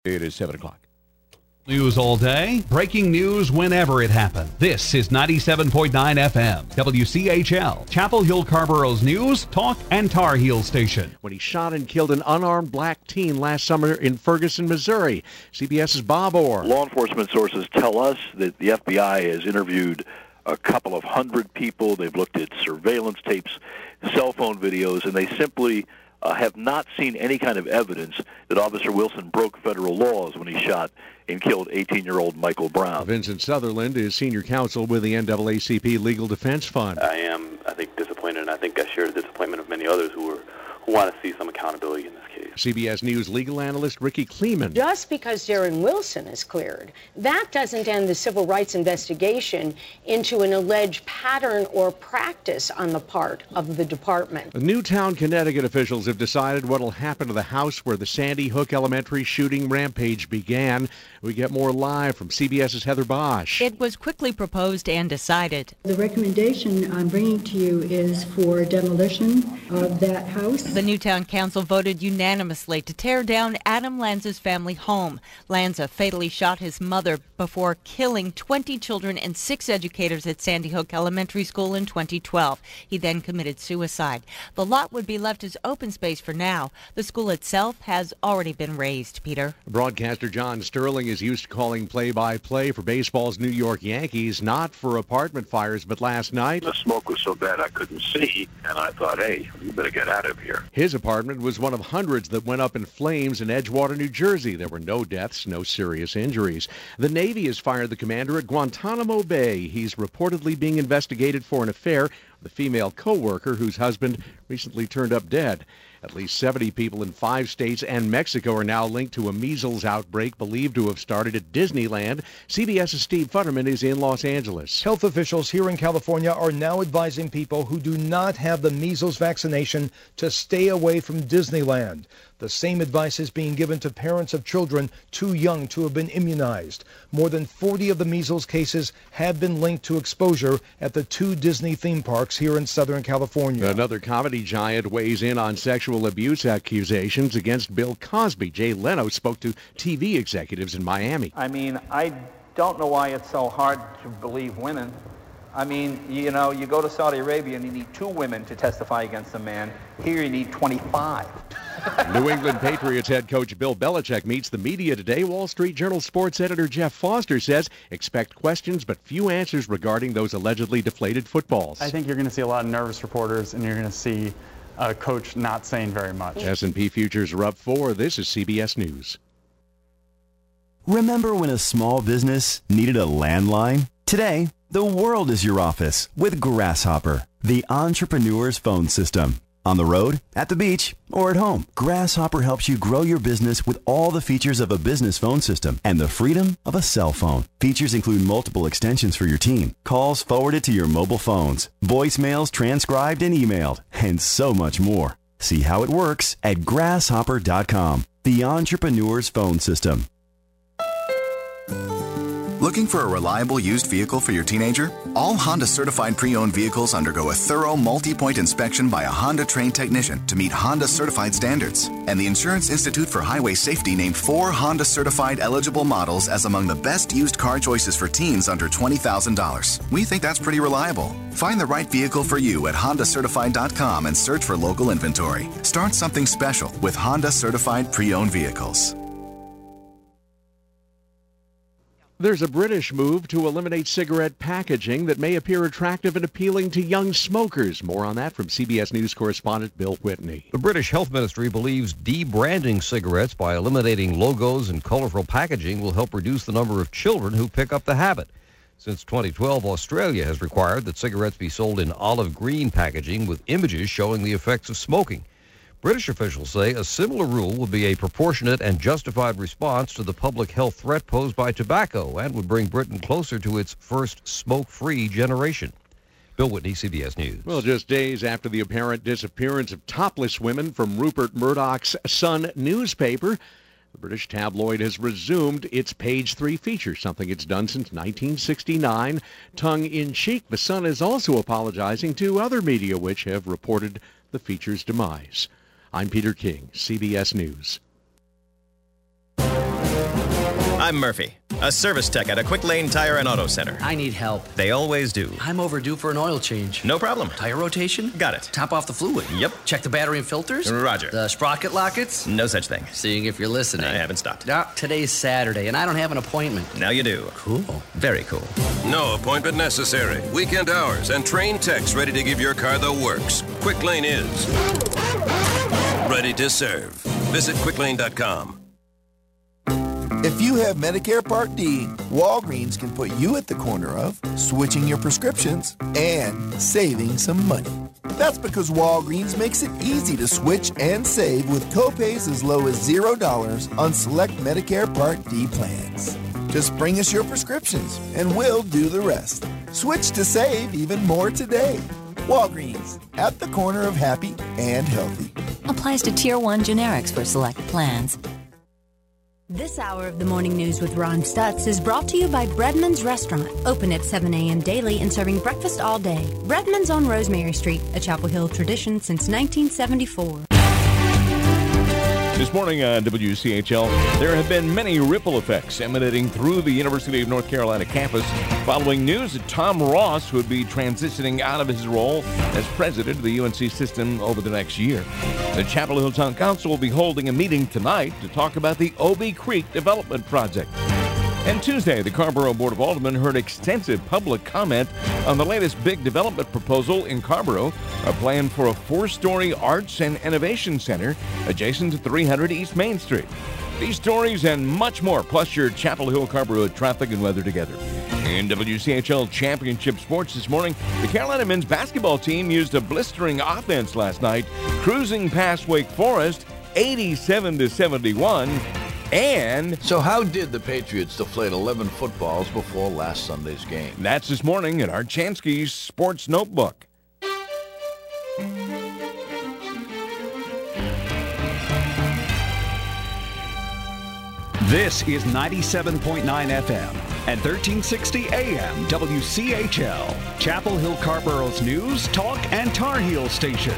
It is 7 o'clock. News all day, breaking news whenever it happened. This is 97.9 FM, WCHL, Chapel Hill Carborough's news, talk, and Tar Heel station. When he shot and killed an unarmed black teen last summer in Ferguson, Missouri. CBS's Bob Orr. Law enforcement sources tell us that the FBI has interviewed a couple of hundred people. They've looked at surveillance tapes, cell phone videos, and they simply have not seen any kind of evidence that Officer Wilson broke federal laws when he shot and killed 18-year-old Michael Brown. Vincent Sutherland is senior counsel with the NAACP Legal Defense Fund. I think, disappointed, and I think I share the disappointment of many others who want to see some accountability in this case. CBS News legal analyst Ricky Kleeman. Just because Darren Wilson is cleared, that doesn't end the civil rights investigation into an alleged pattern or practice on the part of the department. Newtown, Connecticut officials have decided what will happen to the house where the Sandy Hook Elementary shooting rampage began. We get more live from CBS's Heather Bosch. It was quickly proposed and decided. The recommendation I'm bringing to you is for demolition of that house. The Newtown Council voted unanimously to tear down Adam Lanza's family home. Lanza fatally shot his mother before killing 20 children and 6 educators at Sandy Hook Elementary School in 2012. He then committed suicide. The lot would be left as open space for now. The school itself has already been razed. Peter. Broadcaster John Sterling is used to calling play-by-play for baseball's New York Yankees, not for apartment fires, but last night. The smoke was so bad I couldn't see, and I thought, hey, we better get out of here. His apartment was one of hundreds that went up in flames in Edgewater, New Jersey. There were no deaths, no serious injuries. The Navy has fired the commander at Guantanamo Bay. He's reportedly being investigated for an affair with a female co-worker whose husband recently turned up dead. At least 70 people in 5 states and Mexico are now linked to a measles outbreak believed to have started at Disneyland. CBS's Steve Futterman is in Los Angeles. Health officials here in California are now advising people who do not have the measles vaccination to stay away from Disneyland. The same advice is being given to parents of children too young to have been immunized. More than 40 of the measles cases have been linked to exposure at the 2 Disney theme parks here in Southern California. Another comedy giant weighs in on sexual abuse accusations against Bill Cosby. Jay Leno spoke to TV executives in Miami. I mean, I don't know why it's so hard to believe women. I mean, you know, you go to Saudi Arabia and you need 2 women to testify against a man. Here you need 25. New England Patriots head coach Bill Belichick meets the media today. Wall Street Journal sports editor Jeff Foster says expect questions but few answers regarding those allegedly deflated footballs. I think you're going to see a lot of nervous reporters and you're going to see a coach not saying very much. S&P futures are up 4. This is CBS News. Remember when a small business needed a landline? Today, the world is your office with Grasshopper, the entrepreneur's phone system. On the road, at the beach, or at home, Grasshopper helps you grow your business with all the features of a business phone system and the freedom of a cell phone. Features include multiple extensions for your team, calls forwarded to your mobile phones, voicemails transcribed and emailed, and so much more. See how it works at grasshopper.com, the entrepreneur's phone system. Looking for a reliable used vehicle for your teenager? All Honda certified pre-owned vehicles undergo a thorough multi-point inspection by a Honda trained technician to meet Honda certified standards. And the Insurance Institute for Highway Safety named 4 Honda certified eligible models as among the best used car choices for teens under $20,000. We think that's pretty reliable. Find the right vehicle for you at HondaCertified.com and search for local inventory. Start something special with Honda certified pre-owned vehicles. There's a British move to eliminate cigarette packaging that may appear attractive and appealing to young smokers. More on that from CBS News correspondent Bill Whitney. The British Health Ministry believes debranding cigarettes by eliminating logos and colorful packaging will help reduce the number of children who pick up the habit. Since 2012, Australia has required that cigarettes be sold in olive green packaging with images showing the effects of smoking. British officials say a similar rule would be a proportionate and justified response to the public health threat posed by tobacco and would bring Britain closer to its first smoke-free generation. Bill Whitney, CBS News. Well, just days after the apparent disappearance of topless women from Rupert Murdoch's Sun newspaper, the British tabloid has resumed its page 3 feature, something it's done since 1969. Tongue-in-cheek, the Sun is also apologizing to other media which have reported the feature's demise. I'm Peter King, CBS News. I'm Murphy, a service tech at a Quick Lane Tire and Auto Center. I need help. They always do. I'm overdue for an oil change. No problem. Tire rotation? Got it. Top off the fluid? Yep. Check the battery and filters? Roger. The sprocket lockets? No such thing. Seeing if you're listening. I haven't stopped. Today's Saturday, and I don't have an appointment. Now you do. Cool. Very cool. No appointment necessary. Weekend hours and trained techs ready to give your car the works. Quick Lane is ready to serve. Visit quicklane.com. If you have Medicare Part D, Walgreens can put you at the corner of switching your prescriptions and saving some money. That's because Walgreens makes it easy to switch and save with copays as low as $0 on select Medicare Part D plans. Just bring us your prescriptions and we'll do the rest. Switch to save even more today. Walgreens, at the corner of happy and healthy. Applies to Tier 1 generics for select plans. This hour of the morning news with Ron Stutz is brought to you by Breadman's Restaurant, open at 7 a.m. daily and serving breakfast all day. Breadman's on Rosemary Street, a Chapel Hill tradition since 1974. This morning on WCHL, there have been many ripple effects emanating through the University of North Carolina campus following news that Tom Ross would be transitioning out of his role as president of the UNC system over the next year. The Chapel Hill Town Council will be holding a meeting tonight to talk about the Obie Creek Development Project. And Tuesday, the Carrboro Board of Aldermen heard extensive public comment on the latest big development proposal in Carrboro, a plan for a 4-story arts and innovation center adjacent to 300 East Main Street. These stories and much more, plus your Chapel Hill Carrboro traffic and weather together. In WCHL Championship Sports this morning, the Carolina men's basketball team used a blistering offense last night, cruising past Wake Forest 87-71. And so how did the Patriots deflate 11 footballs before last Sunday's game? That's this morning in Art Chansky's Sports Notebook. This is 97.9 FM and 1360 AM WCHL, Chapel Hill Carrboro's news, talk, and Tar Heel station.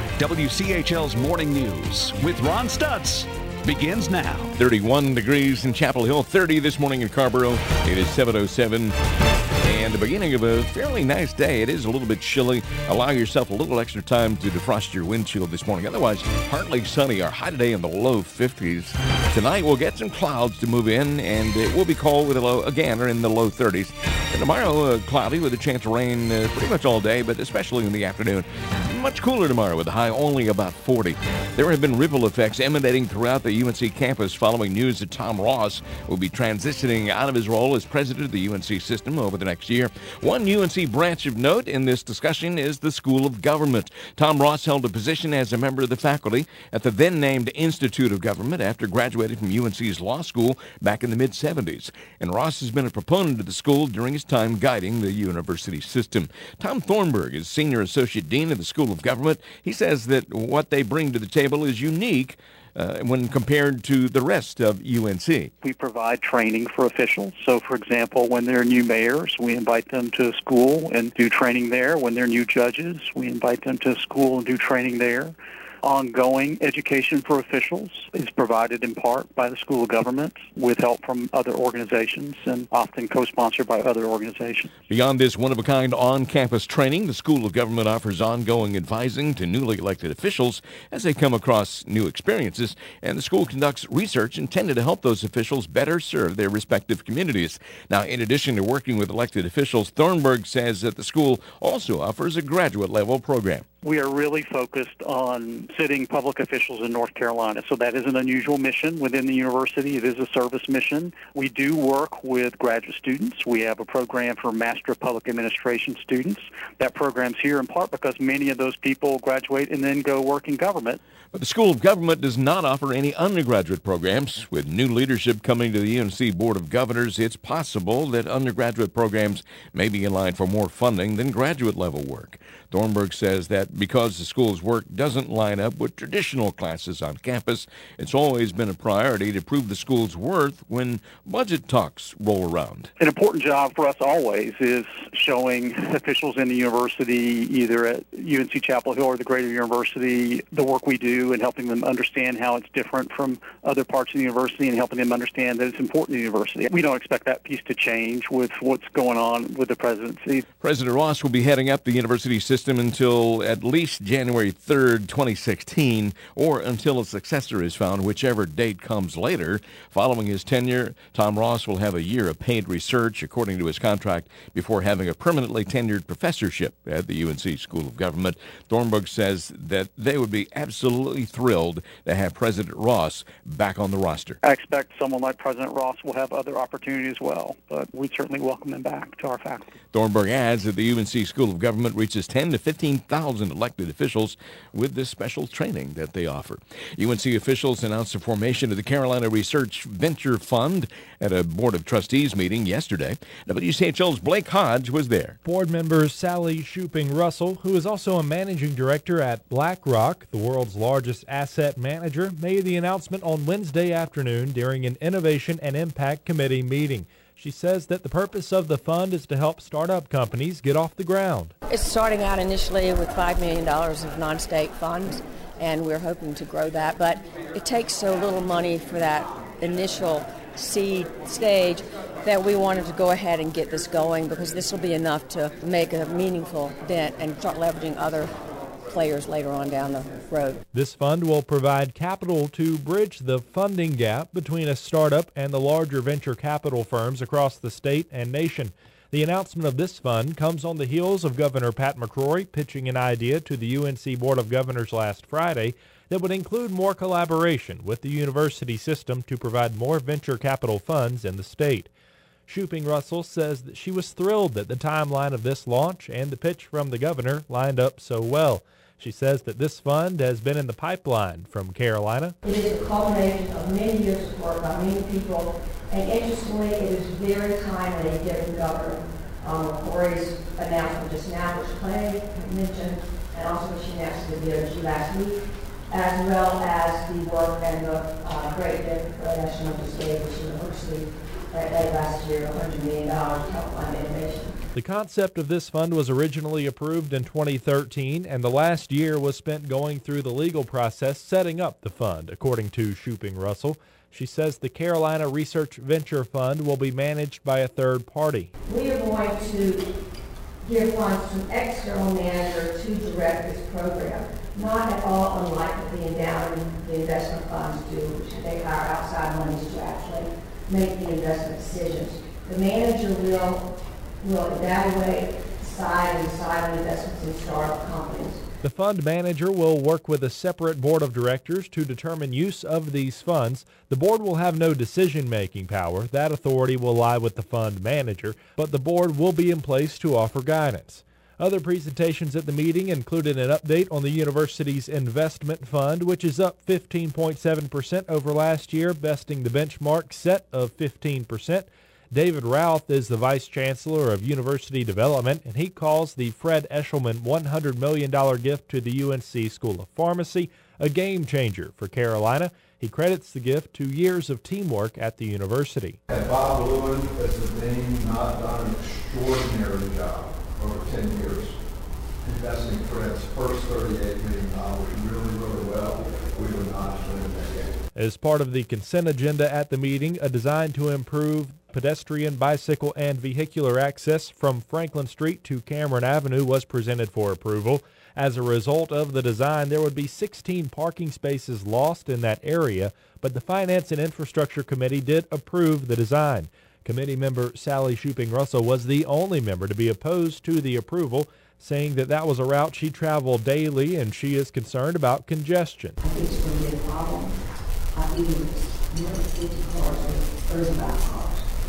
WCHL's Morning News with Ron Stutz begins now. 31 degrees in Chapel Hill, 30 this morning in Carrboro. It is 7:07 and the beginning of a fairly nice day. It is a little bit chilly. Allow yourself a little extra time to defrost your windshield this morning. Otherwise, partly sunny. Our high today in the low 50s. Tonight we'll get some clouds to move in and it will be cold with a low, again, or in the low 30s. And tomorrow, cloudy with a chance of rain pretty much all day, but especially in the afternoon. Much cooler tomorrow with a high only about 40. There have been ripple effects emanating throughout the UNC campus following news that Tom Ross will be transitioning out of his role as president of the UNC system over the next year. One UNC branch of note in this discussion is the School of Government. Tom Ross held a position as a member of the faculty at the then-named Institute of Government after graduating from UNC's law school back in the mid-70s. And Ross has been a proponent of the school during his time guiding the university system. Tom Thornburg is Senior Associate Dean of the School of Government. He says that what they bring to the table is unique when compared to the rest of UNC. We provide training for officials. So, for example, when they're new mayors, we invite them to school and do training there. When they're new judges, we invite them to school and do training there. Ongoing education for officials is provided in part by the School of Government with help from other organizations and often co-sponsored by other organizations. Beyond this one-of-a-kind on-campus training, the School of Government offers ongoing advising to newly elected officials as they come across new experiences, and the school conducts research intended to help those officials better serve their respective communities. Now, in addition to working with elected officials, Thornburg says that the school also offers a graduate-level program. We are really focused on sitting public officials in North Carolina. So that is an unusual mission within the university. It is a service mission. We do work with graduate students. We have a program for Master of Public Administration students. That program's here in part because many of those people graduate and then go work in government. But the School of Government does not offer any undergraduate programs. With new leadership coming to the UNC Board of Governors, it's possible that undergraduate programs may be in line for more funding than graduate-level work. Thornburg says that because the school's work doesn't line up with traditional classes on campus, it's always been a priority to prove the school's worth when budget talks roll around. An important job for us always is showing officials in the university, either at UNC Chapel Hill or the greater university, the work we do and helping them understand how it's different from other parts of the university and helping them understand that it's important to the university. We don't expect that piece to change with what's going on with the presidency. President Ross will be heading up the university system until at least January 3rd, 2016, or until a successor is found, whichever date comes later. Following his tenure, Tom Ross will have a year of paid research, according to his contract, before having a permanently tenured professorship at the UNC School of Government. Thornburg says that they would be absolutely thrilled to have President Ross back on the roster. I expect someone like President Ross will have other opportunities as well, but we certainly welcome them back to our faculty. Thornburg adds that the UNC School of Government reaches 10 to 15,000 elected officials with this special training that they offer. UNC officials announced the formation of the Carolina Research Venture Fund at a Board of Trustees meeting yesterday. WCHL's Blake Hodge was there. Board member Sally Shuping Russell, who is also a managing director at BlackRock, the world's largest asset manager, made the announcement on Wednesday afternoon during an Innovation and Impact Committee meeting. She says that the purpose of the fund is to help startup companies get off the ground. It's starting out initially with $5 million of non-state funds, and we're hoping to grow that. But it takes so little money for that initial seed stage that we wanted to go ahead and get this going, because this will be enough to make a meaningful dent and start leveraging other players later on down the road. This fund will provide capital to bridge the funding gap between a startup and the larger venture capital firms across the state and nation. The announcement of this fund comes on the heels of Governor Pat McCrory pitching an idea to the UNC Board of Governors last Friday that would include more collaboration with the university system to provide more venture capital funds in the state. Shuping Russell says that she was thrilled that the timeline of this launch and the pitch from the governor lined up so well. She says that this fund has been in the pipeline from Carolina. It is a culmination of many years of work by many people, and interestingly, it is very timely given Governor Corey's announcement just now, which Clay mentioned, and also what she announced to the DOG last week, as well as the work and the great declaration of just gave to the university late last year, $100 million to help fund innovation. The concept of this fund was originally approved in 2013, and the last year was spent going through the legal process setting up the fund, according to Shuping Russell. She says the Carolina Research Venture Fund will be managed by a third party. We are going to give funds to an external manager to direct this program, not at all unlike what the endowment, the investment funds do, which they hire outside monies to actually make the investment decisions. The manager will evaluate, decide on investments in startup companies. The fund manager will work with a separate board of directors to determine use of these funds. The board will have no decision-making power. That authority will lie with the fund manager, but the board will be in place to offer guidance. Other presentations at the meeting included an update on the university's investment fund, which is up 15.7% over last year, besting the benchmark set of 15%. David Routh is the Vice Chancellor of University Development, and he calls the Fred Eshelman $100 million gift to the UNC School of Pharmacy a game changer for Carolina. He credits the gift to years of teamwork at the university. Bob Lewin as the dean not done an extraordinary job over 10 years, investing Fred's first $38 million really well. We would not win that game. As part of the consent agenda at the meeting, a design to improve pedestrian, bicycle, and vehicular access from Franklin Street to Cameron Avenue was presented for approval. As a result of the design, there would be 16 parking spaces lost in that area, but the Finance and Infrastructure Committee did approve the design. Committee member Sally Shuping Russell was the only member to be opposed to the approval, saying that that was a route she traveled daily and she is concerned about congestion. I think it's going to be a problem. Even more than 50 cars with 35 cars.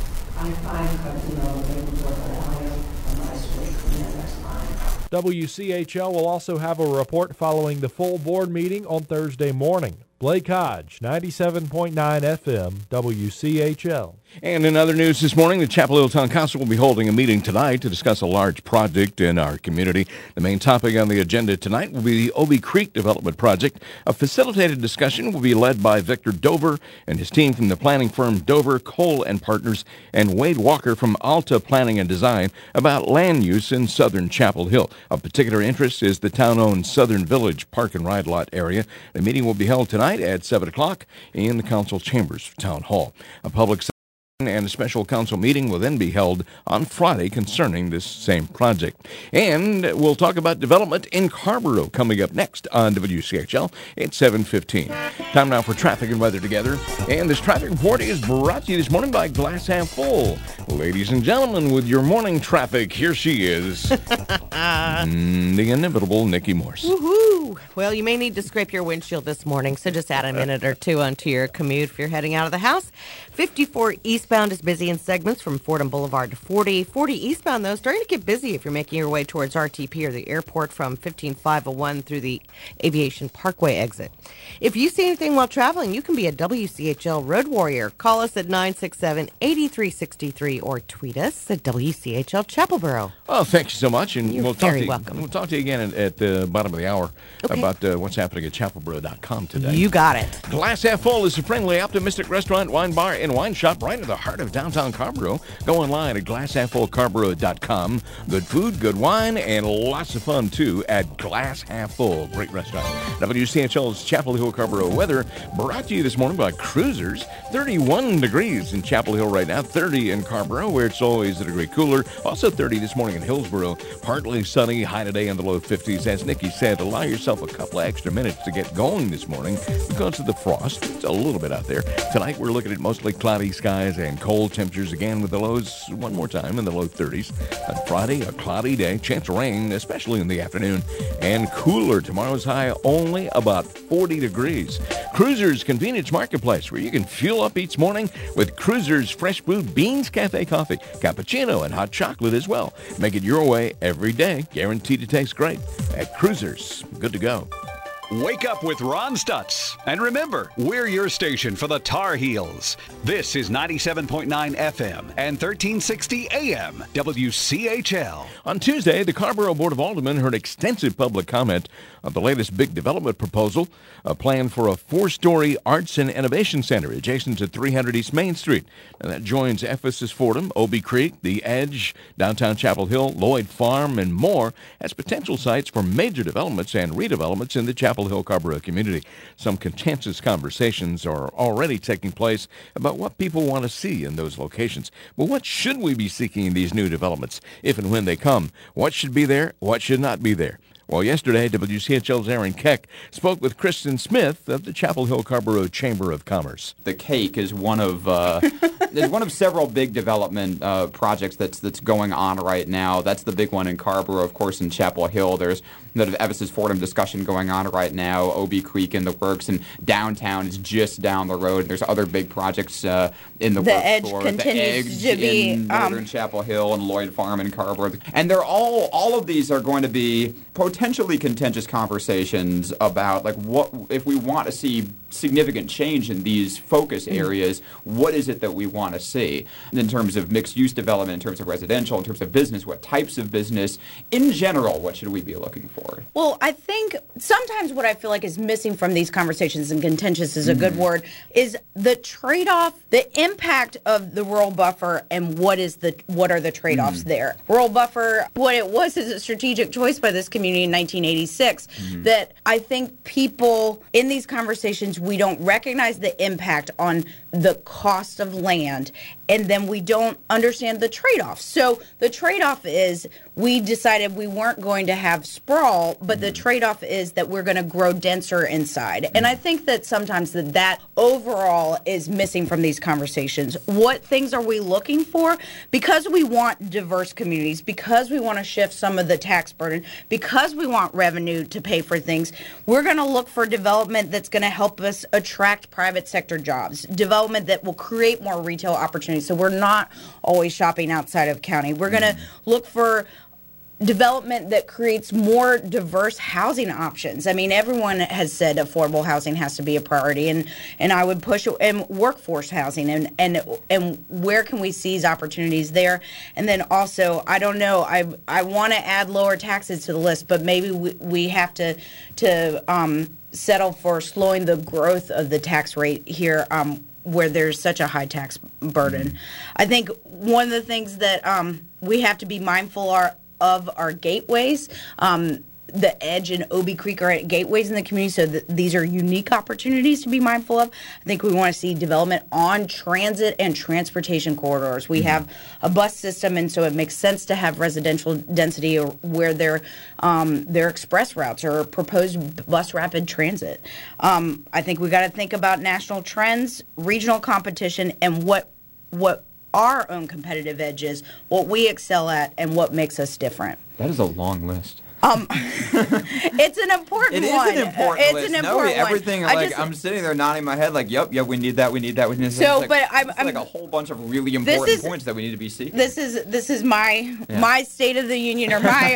I find, they can work on a nice way, and that's fine. WCHL will also have a report following the full board meeting on Thursday morning. Blake Hodge, 97.9 FM, WCHL. And in other news this morning, the Chapel Hill Town Council will be holding a meeting tonight to discuss a large project in our community. The main topic on the agenda tonight will be the Obie Creek Development Project. A facilitated discussion will be led by Victor Dover and his team from the planning firm Dover, Cole & Partners, and Wade Walker from Alta Planning and Design about land use in southern Chapel Hill. Of particular interest is the town-owned Southern Village Park and Ride Lot area. The meeting will be held tonight at 7 o'clock in the council chambers of Town Hall. A public and a special council meeting will then be held on Friday concerning this same project. And we'll talk about development in Carrboro coming up next on WCHL at 7:15. Time now for traffic and weather together. And this traffic report is brought to you this morning by Glass Half Full. Ladies and gentlemen, with your morning traffic, here she is, the inimitable Nikki Morse. Woohoo! Well, you may need to scrape your windshield this morning, so just add a minute or two onto your commute if you're heading out of the house. 54 eastbound is busy in segments from Fordham Boulevard to 40. 40 eastbound, though, starting to get busy if you're making your way towards RTP or the airport from 15501 through the Aviation Parkway exit. If you see anything while traveling, you can be a WCHL Road Warrior. Call us at 967-8363 or tweet us at WCHL Chapelboro. Oh, thank you so much. And You're we'll talk very to you, welcome. We'll talk to you again at the bottom of the hour about what's happening at chapelboro.com today. You got it. Glass Half Full is a friendly, optimistic restaurant, wine bar, and wine shop right in the heart of downtown Carrboro. Go online at glasshalffullcarboro.com. Good food, good wine, and lots of fun, too, at Glass Half Full. Great restaurant. WCHL's Chapel Hill Carrboro weather brought to you this morning by Cruisers. 31 degrees in Chapel Hill right now, 30 in Carrboro, where it's always a degree cooler. Also 30 this morning in Hillsboro. Partly sunny, high today in the low 50s. As Nikki said, allow yourself a couple of extra minutes to get going this morning because of the frost. It's a little bit out there. Tonight we're looking at mostly cloudy skies and cold temperatures again with the lows one more time in the low 30s. On Friday, a cloudy day, chance of rain, especially in the afternoon, and cooler. Tomorrow's high only about 40 degrees. Cruisers Convenience Marketplace, where you can fuel up each morning with Cruisers Fresh Brewed Beans Cafe Coffee, cappuccino, and hot chocolate as well. Make it your way every day. Guaranteed to taste great. At Cruisers, good to go. Wake up with Ron Stutz. And remember, we're your station for the Tar Heels. This is 97.9 FM and 1360 AM, WCHL. On Tuesday, the Carrboro Board of Aldermen heard extensive public comment on the latest big development proposal, a plan for a 4-story arts and innovation center adjacent to 300 East Main Street. And that joins Ephesus Fordham, Obie Creek, The Edge, downtown Chapel Hill, Lloyd Farm, and more as potential sites for major developments and redevelopments in the Chapel Hill Carrboro community. Some contentious conversations are already taking place about what people want to see in those locations. But what should we be seeking in these new developments, if and when they come? What should be there? What should not be there? Well, yesterday, WCHL's Aaron Keck spoke with Kristen Smith of the Chapel Hill Carrboro Chamber of Commerce. The Cake is one of several big development projects that's going on right now. That's the big one in Carrboro, of course, in Chapel Hill. There's the Ephesus Fordham discussion going on right now. Obie Creek in the works, and downtown is just down the road. There's other big projects in the works. Edge for continues the Edge to be in northern Chapel Hill and Lloyd Farm in Carrboro, and they're all of these are going to be potentially contentious conversations about like what if we want to see significant change in these focus areas, what is it that we want to see in terms of mixed-use development, in terms of residential, in terms of business, what types of business, in general, what should we be looking for? Well, I think sometimes what I feel like is missing from these conversations, and contentious is a good word, is the trade-off, the impact of the rural buffer and what are the trade-offs there. Rural buffer, what it was is a strategic choice by this community in 1986 that I think people in these conversations, we don't recognize the impact on the cost of land, and then we don't understand the trade-off. So the trade-off is we decided we weren't going to have sprawl, but the trade-off is that we're going to grow denser inside. And I think that sometimes that overall is missing from these conversations. What things are we looking for? Because we want diverse communities, because we want to shift some of the tax burden, because we want revenue to pay for things, we're going to look for development that's going to help us attract private sector jobs, development that will create more retail opportunities so we're not always shopping outside of county. We're going to look for development that creates more diverse housing options. I mean, everyone has said affordable housing has to be a priority, and I would push it, and workforce housing, and where can we seize opportunities there? And then also, I don't know, I want to add lower taxes to the list, but maybe we have to settle for slowing the growth of the tax rate here, where there's such a high tax burden. I think one of the things that we have to be mindful of our gateways. The Edge and Obie Creek are gateways in the community, so these are unique opportunities to be mindful of. I think we want to see development on transit and transportation corridors. We have a bus system, and so it makes sense to have residential density where their express routes or proposed bus rapid transit. I think we got to think about national trends, regional competition, and what our own competitive edge is, what we excel at, and what makes us different. That is a long list. It's an important one. It is an important list. It's an important one. Everything, I'm sitting there nodding my head like, yep, we need that, we need that. So, but I'm like a whole bunch of really important points that we need to be seeking. This is my State of the Union, or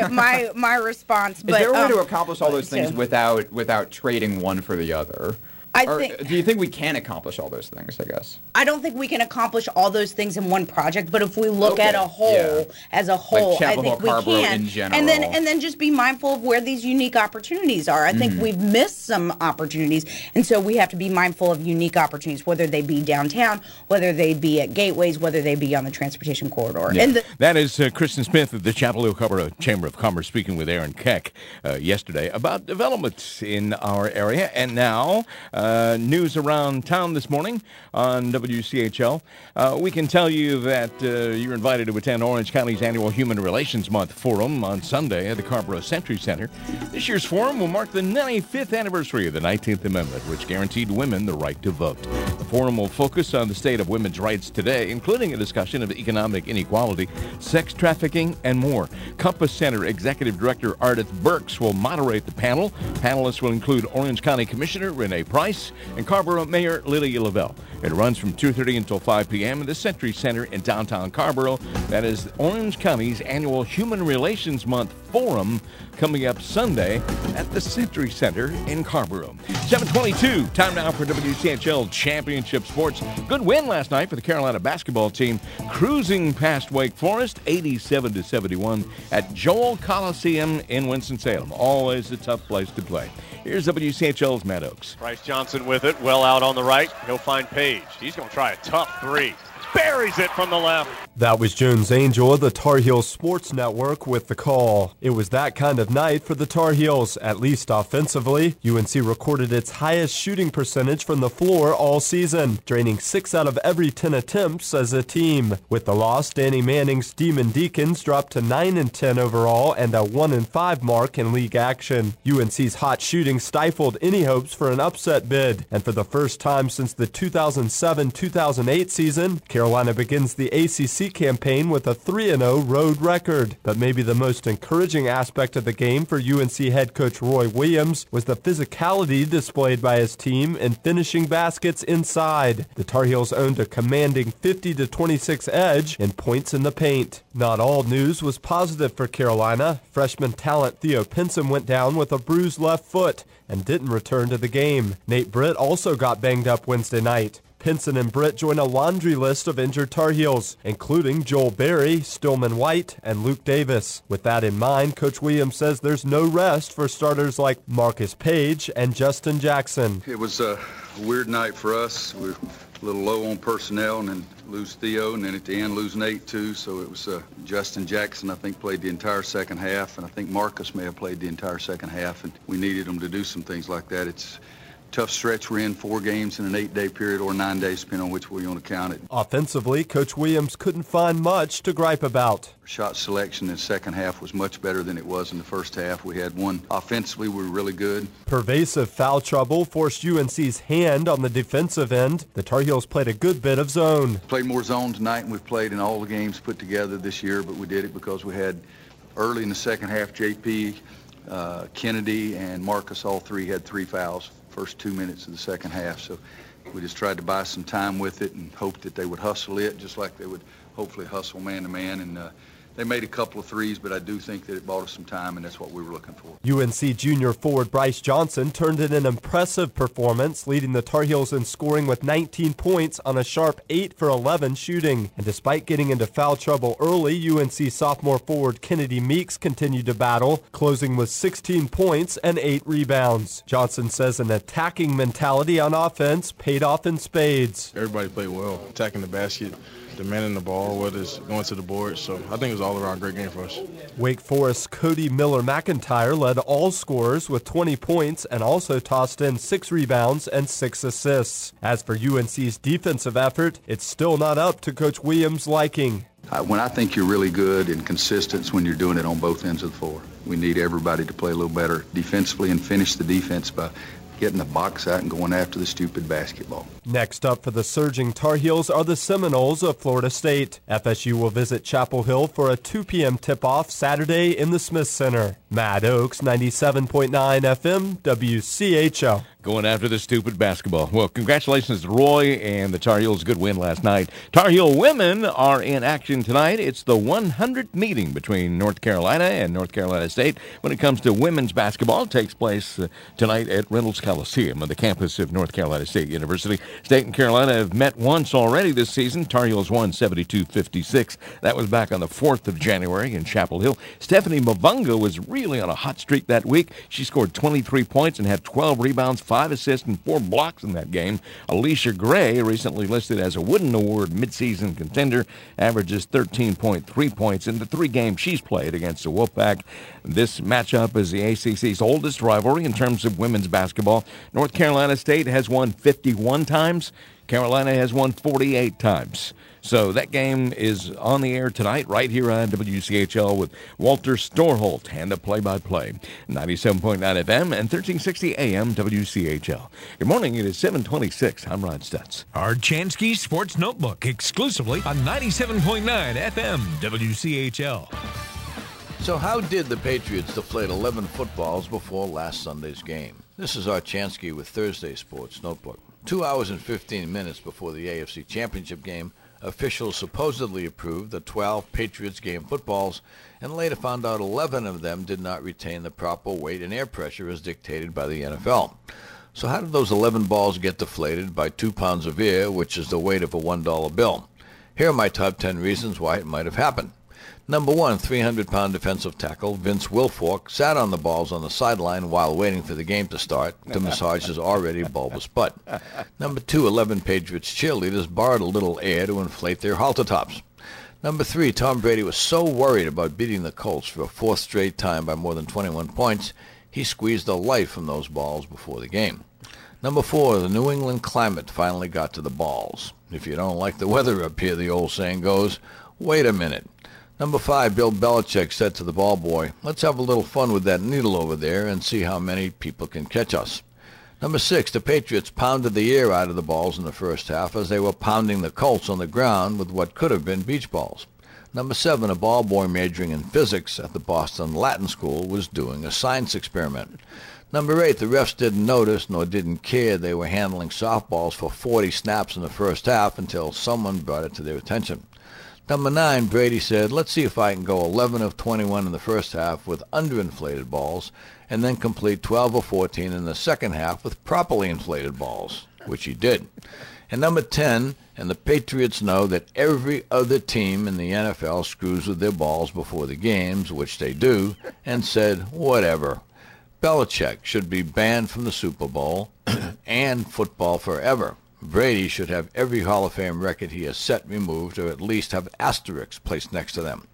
my response. But, is there a way to accomplish all those things without trading one for the other? Do you think we can accomplish all those things, I guess? I don't think we can accomplish all those things in one project, but if we look at a whole, as a whole, like I think we can. In general. And then just be mindful of where these unique opportunities are. I think we've missed some opportunities, and so we have to be mindful of unique opportunities, whether they be downtown, whether they be at gateways, whether they be on the transportation corridor. Yeah. And that is Kristen Smith of the Chapel Hill Chamber of Commerce speaking with Aaron Keck yesterday about development in our area. And now, news around town this morning on WCHL. We can tell you that you're invited to attend Orange County's annual Human Relations Month Forum on Sunday at the Carrboro Century Center. This year's forum will mark the 95th anniversary of the 19th Amendment, which guaranteed women the right to vote. The forum will focus on the state of women's rights today, including a discussion of economic inequality, sex trafficking, and more. Compass Center Executive Director Ardith Burks will moderate the panel. Panelists will include Orange County Commissioner Renee Price and Carrboro Mayor Lydia Lavelle. It runs from 2:30 until 5 p.m. in the Century Center in downtown Carrboro. That is Orange County's annual Human Relations Month Forum coming up Sunday at the Century Center in Carrboro. 7:22, time now for WCHL Championship Sports. Good win last night for the Carolina basketball team, cruising past Wake Forest, 87-71 at Joel Coliseum in Winston-Salem. Always a tough place to play. Here's WCHL's Matt Oakes. Bryce Johnson with it, well out on the right. He'll find Page. He's going to try a tough three. Buries it from the left. That was Jones Angel of the Tar Heels Sports Network with the call. It was that kind of night for the Tar Heels, at least offensively. UNC recorded its highest shooting percentage from the floor all season, draining 6 out of every 10 attempts as a team. With the loss, Danny Manning's Demon Deacons dropped to 9-10 overall and a 1-5 mark in league action. UNC's hot shooting stifled any hopes for an upset bid, and for the first time since the 2007-2008 season, Carolina begins the ACC campaign with a 3-0 road record. But maybe the most encouraging aspect of the game for UNC head coach Roy Williams was the physicality displayed by his team in finishing baskets inside. The Tar Heels owned a commanding 50-26 edge in points in the paint. Not all news was positive for Carolina. Freshman talent Theo Pinson went down with a bruised left foot and didn't return to the game. Nate Britt also got banged up Wednesday night. Pinson and Britt join a laundry list of injured Tar Heels, including Joel Berry, Stillman White, and Luke Davis. With that in mind, Coach Williams says there's no rest for starters like Marcus Page and Justin Jackson. It was a weird night for us. We were a little low on personnel, and then lose Theo, and then at the end lose Nate too. So it was Justin Jackson, I think, played the entire second half, and I think Marcus may have played the entire second half, and we needed him to do some things like that. It's tough stretch. We're in 4 games in an 8-day period or 9 days, depending on which way you want to count it. Offensively, Coach Williams couldn't find much to gripe about. Shot selection in the second half was much better than it was in the first half. We had one. Offensively, we were really good. Pervasive foul trouble forced UNC's hand on the defensive end. The Tar Heels played a good bit of zone. Played more zone tonight than we've played in all the games put together this year, but we did it because we had early in the second half, JP, Kennedy, and Marcus, all three had 3 fouls. First 2 minutes of the second half, so we just tried to buy some time with it and hope that they would hustle it just like they would hopefully hustle man-to-man, and They made a couple of threes, but I do think that it bought us some time, and that's what we were looking for. UNC junior forward Bryce Johnson turned in an impressive performance, leading the Tar Heels in scoring with 19 points on a sharp 8 for 11 shooting. And despite getting into foul trouble early, UNC sophomore forward Kennedy Meeks continued to battle, closing with 16 points and 8 rebounds. Johnson says an attacking mentality on offense paid off in spades. Everybody played well, attacking the basket, demanding the ball, whether it's going to the board. So I think it was all around a great game for us. Wake Forest's Cody Miller-McIntyre led all scorers with 20 points and also tossed in 6 rebounds and 6 assists. As for UNC's defensive effort, it's still not up to Coach Williams' liking. When I think you're really good and consistent, it's when you're doing it on both ends of the floor. We need everybody to play a little better defensively and finish the defense by getting the box out and going after the stupid basketball. Next up for the surging Tar Heels are the Seminoles of Florida State. FSU will visit Chapel Hill for a 2 p.m. tip-off Saturday in the Smith Center. Matt Oakes, 97.9 FM, WCHL. Going after the stupid basketball. Well, congratulations to Roy and the Tar Heels. Good win last night. Tar Heel women are in action tonight. It's the 100th meeting between North Carolina and North Carolina State. When it comes to women's basketball, it takes place tonight at Reynolds Coliseum on the campus of North Carolina State University. State and Carolina have met once already this season. Tar Heels won 72-56. That was back on the 4th of January in Chapel Hill. Stephanie Mavunga was really on a hot streak that week. She scored 23 points and had 12 rebounds, 5 assists, and 4 blocks in that game. Alicia Gray, recently listed as a Wooden Award midseason contender, averages 13.3 points in the 3 games she's played against the Wolfpack. This matchup is the ACC's oldest rivalry in terms of women's basketball. North Carolina State has won 51 times. Carolina has won 48 times. So that game is on the air tonight right here on WCHL with Walter Storholt and the play-by-play. 97.9 FM and 1360 AM WCHL. Good morning. It is 7:26. I'm Ron Stutz. Our Chansky Sports Notebook exclusively on 97.9 FM WCHL. So how did the Patriots deflate 11 footballs before last Sunday's game? This is our Chansky with Thursday Sports Notebook. 2 hours and 15 minutes before the AFC Championship game, officials supposedly approved the 12 Patriots game footballs and later found out 11 of them did not retain the proper weight and air pressure as dictated by the NFL. So how did those 11 balls get deflated by 2 pounds of air, which is the weight of a $1 bill? Here are my top 10 reasons why it might have happened. Number 1, 300-pound defensive tackle Vince Wilfork sat on the balls on the sideline while waiting for the game to start to massage his already bulbous butt. Number 2, 11 Patriots cheerleaders borrowed a little air to inflate their halter tops. Number 3, Tom Brady was so worried about beating the Colts for a 4th straight time by more than 21 points, he squeezed the life from those balls before the game. Number 4, the New England climate finally got to the balls. If you don't like the weather up here, the old saying goes, wait a minute. Number 5, Bill Belichick said to the ball boy, let's have a little fun with that needle over there and see how many people can catch us. Number 6, the Patriots pounded the air out of the balls in the first half as they were pounding the Colts on the ground with what could have been beach balls. Number 7, a ball boy majoring in physics at the Boston Latin School was doing a science experiment. Number 8, the refs didn't notice nor didn't care they were handling softballs for 40 snaps in the first half until someone brought it to their attention. Number 9, Brady said, let's see if I can go 11 of 21 in the first half with underinflated balls and then complete 12 of 14 in the second half with properly inflated balls, which he did. And number 10, and the Patriots know that every other team in the NFL screws with their balls before the games, which they do, and said, whatever. Belichick should be banned from the Super Bowl and football forever. Brady should have every Hall of Fame record he has set removed or at least have asterisks placed next to them.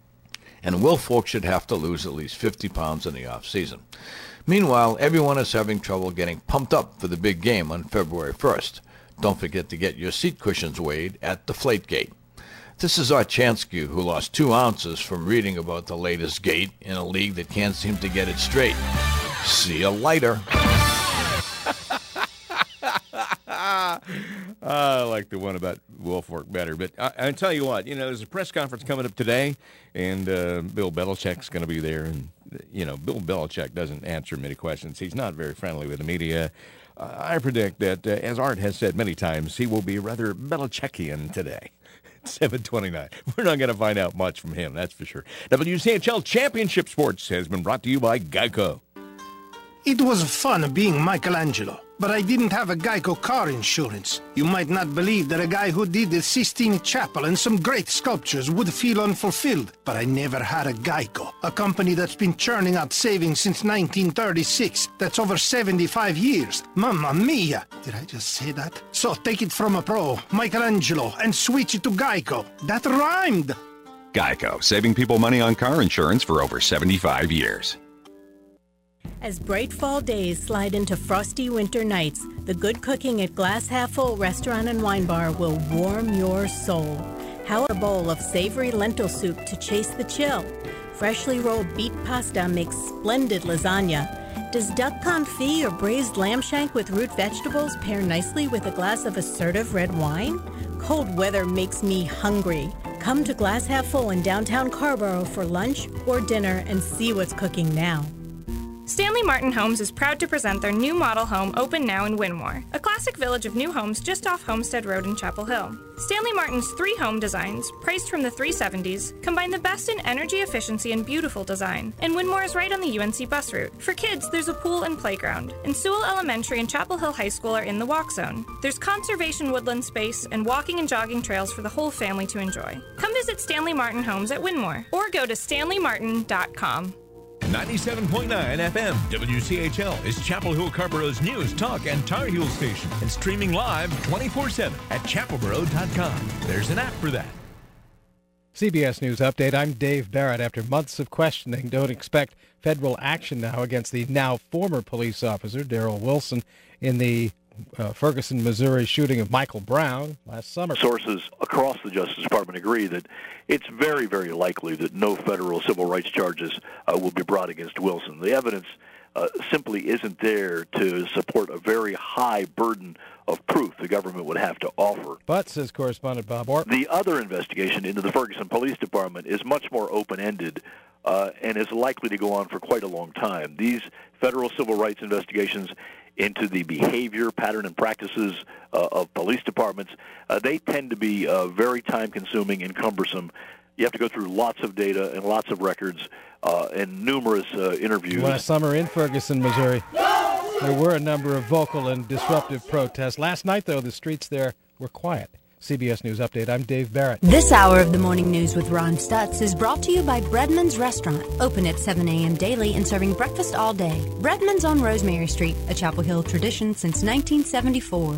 And Wilfork should have to lose at least 50 pounds in the off-season. Meanwhile, everyone is having trouble getting pumped up for the big game on February 1st. Don't forget to get your seat cushions weighed at Deflategate. This is our Chansky, who lost 2 ounces from reading about the latest gate in a league that can't seem to get it straight. See you later. I like the one about Wilfork better. But I tell you what, there's a press conference coming up today, and Bill Belichick's going to be there. And, Bill Belichick doesn't answer many questions. He's not very friendly with the media. I predict that, as Art has said many times, he will be rather Belichickian today. 7:29. We're not going to find out much from him, that's for sure. WCHL Championship Sports has been brought to you by Geico. It was fun being Michelangelo, but I didn't have a Geico car insurance. You might not believe that a guy who did the Sistine Chapel and some great sculptures would feel unfulfilled, but I never had a Geico, a company that's been churning out savings since 1936. That's over 75 years. Mamma mia! Did I just say that? So take it from a pro, Michelangelo, and switch it to Geico. That rhymed! Geico, saving people money on car insurance for over 75 years. As bright fall days slide into frosty winter nights, the good cooking at Glass Half Full Restaurant and Wine Bar will warm your soul. How about a bowl of savory lentil soup to chase the chill? Freshly rolled beet pasta makes splendid lasagna. Does duck confit or braised lamb shank with root vegetables pair nicely with a glass of assertive red wine? Cold weather makes me hungry. Come to Glass Half Full in downtown Carrboro for lunch or dinner and see what's cooking now. Stanley Martin Homes is proud to present their new model home open now in Winmore, a classic village of new homes just off Homestead Road in Chapel Hill. Stanley Martin's 3 home designs, priced from the 370s, combine the best in energy efficiency and beautiful design. And Winmore is right on the UNC bus route. For kids, there's a pool and playground. And Sewell Elementary and Chapel Hill High School are in the walk zone. There's conservation woodland space and walking and jogging trails for the whole family to enjoy. Come visit Stanley Martin Homes at Winmore or go to stanleymartin.com. 97.9 FM WCHL is Chapel Hill Carrboro's news, talk, and Tar Heel station, and streaming live 24/7 at chapelboro.com. There's an app for that. CBS News Update. I'm Dave Barrett. After months of questioning, don't expect federal action now against the now former police officer, Darrell Wilson, in the Ferguson, Missouri shooting of Michael Brown last summer. Sources across the Justice Department agree that it's very, very likely that no federal civil rights charges will be brought against Wilson. The evidence simply isn't there to support a very high burden of proof the government would have to offer. But, says correspondent Bob Orton, the other investigation into the Ferguson Police Department is much more open-ended and is likely to go on for quite a long time. These federal civil rights investigations into the behavior, pattern, and practices of police departments, they tend to be very time-consuming and cumbersome. You have to go through lots of data and lots of records and numerous interviews. Last summer in Ferguson, Missouri, there were a number of vocal and disruptive protests. Last night, though, the streets there were quiet. CBS News Update. I'm Dave Barrett. This hour of the Morning News with Ron Stutz is brought to you by Breadman's Restaurant. Open at 7 a.m. daily and serving breakfast all day. Breadman's on Rosemary Street, a Chapel Hill tradition since 1974.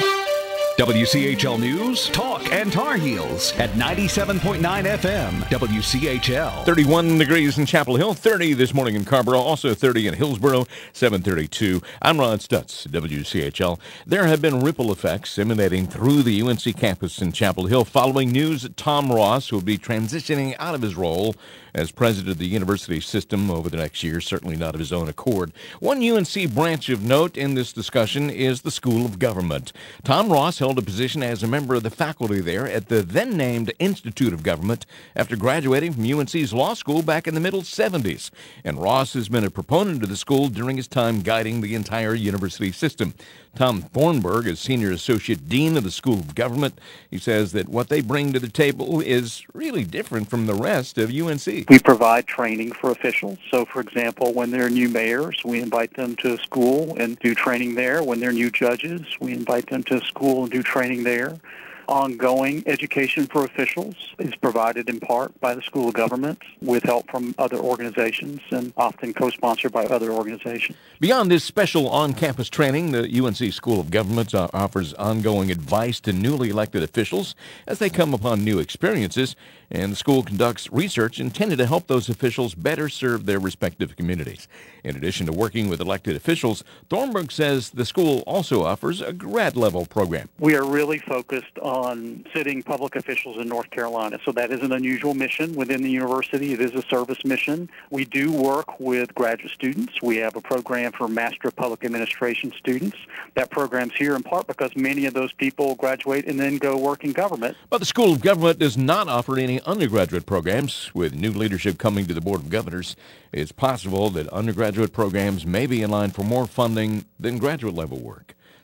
WCHL News, Talk, and Tar Heels at 97.9 FM, WCHL. 31 degrees in Chapel Hill, 30 this morning in Carrboro, also 30 in Hillsboro, 732. I'm Ron Stutz, WCHL. There have been ripple effects emanating through the UNC campus in Chapel Hill following news that Tom Ross will be transitioning out of his role as president of the university system over the next year, certainly not of his own accord. One UNC branch of note in this discussion is the School of Government. Tom Ross held a position as a member of the faculty there at the then-named Institute of Government after graduating from UNC's law school back in the middle 70s. And Ross has been a proponent of the school during his time guiding the entire university system. Tom Thornburg is Senior Associate Dean of the School of Government. He says that what they bring to the table is really different from the rest of UNC. We provide training for officials. So, for example, when there are new mayors, we invite them to school and do training there. When there are new judges, we invite them to school and do training there. Ongoing education for officials is provided in part by the School of Government with help from other organizations and often co-sponsored by other organizations. Beyond this special on-campus training, the UNC School of Government offers ongoing advice to newly elected officials as they come upon new experiences, and the school conducts research intended to help those officials better serve their respective communities. In addition to working with elected officials, Thornburg says the school also offers a grad-level program. We are really focused on sitting public officials in North Carolina, so that is an unusual mission within the university. It is a service mission. We do work with graduate students. We have a program for Master of Public Administration students. That program's here in part because many of those people graduate and then go work in government. But the School of Government does not offer any undergraduate programs. With new leadership coming to the Board of Governors, it's possible that undergraduate programs may be in line for more funding than graduate-level work.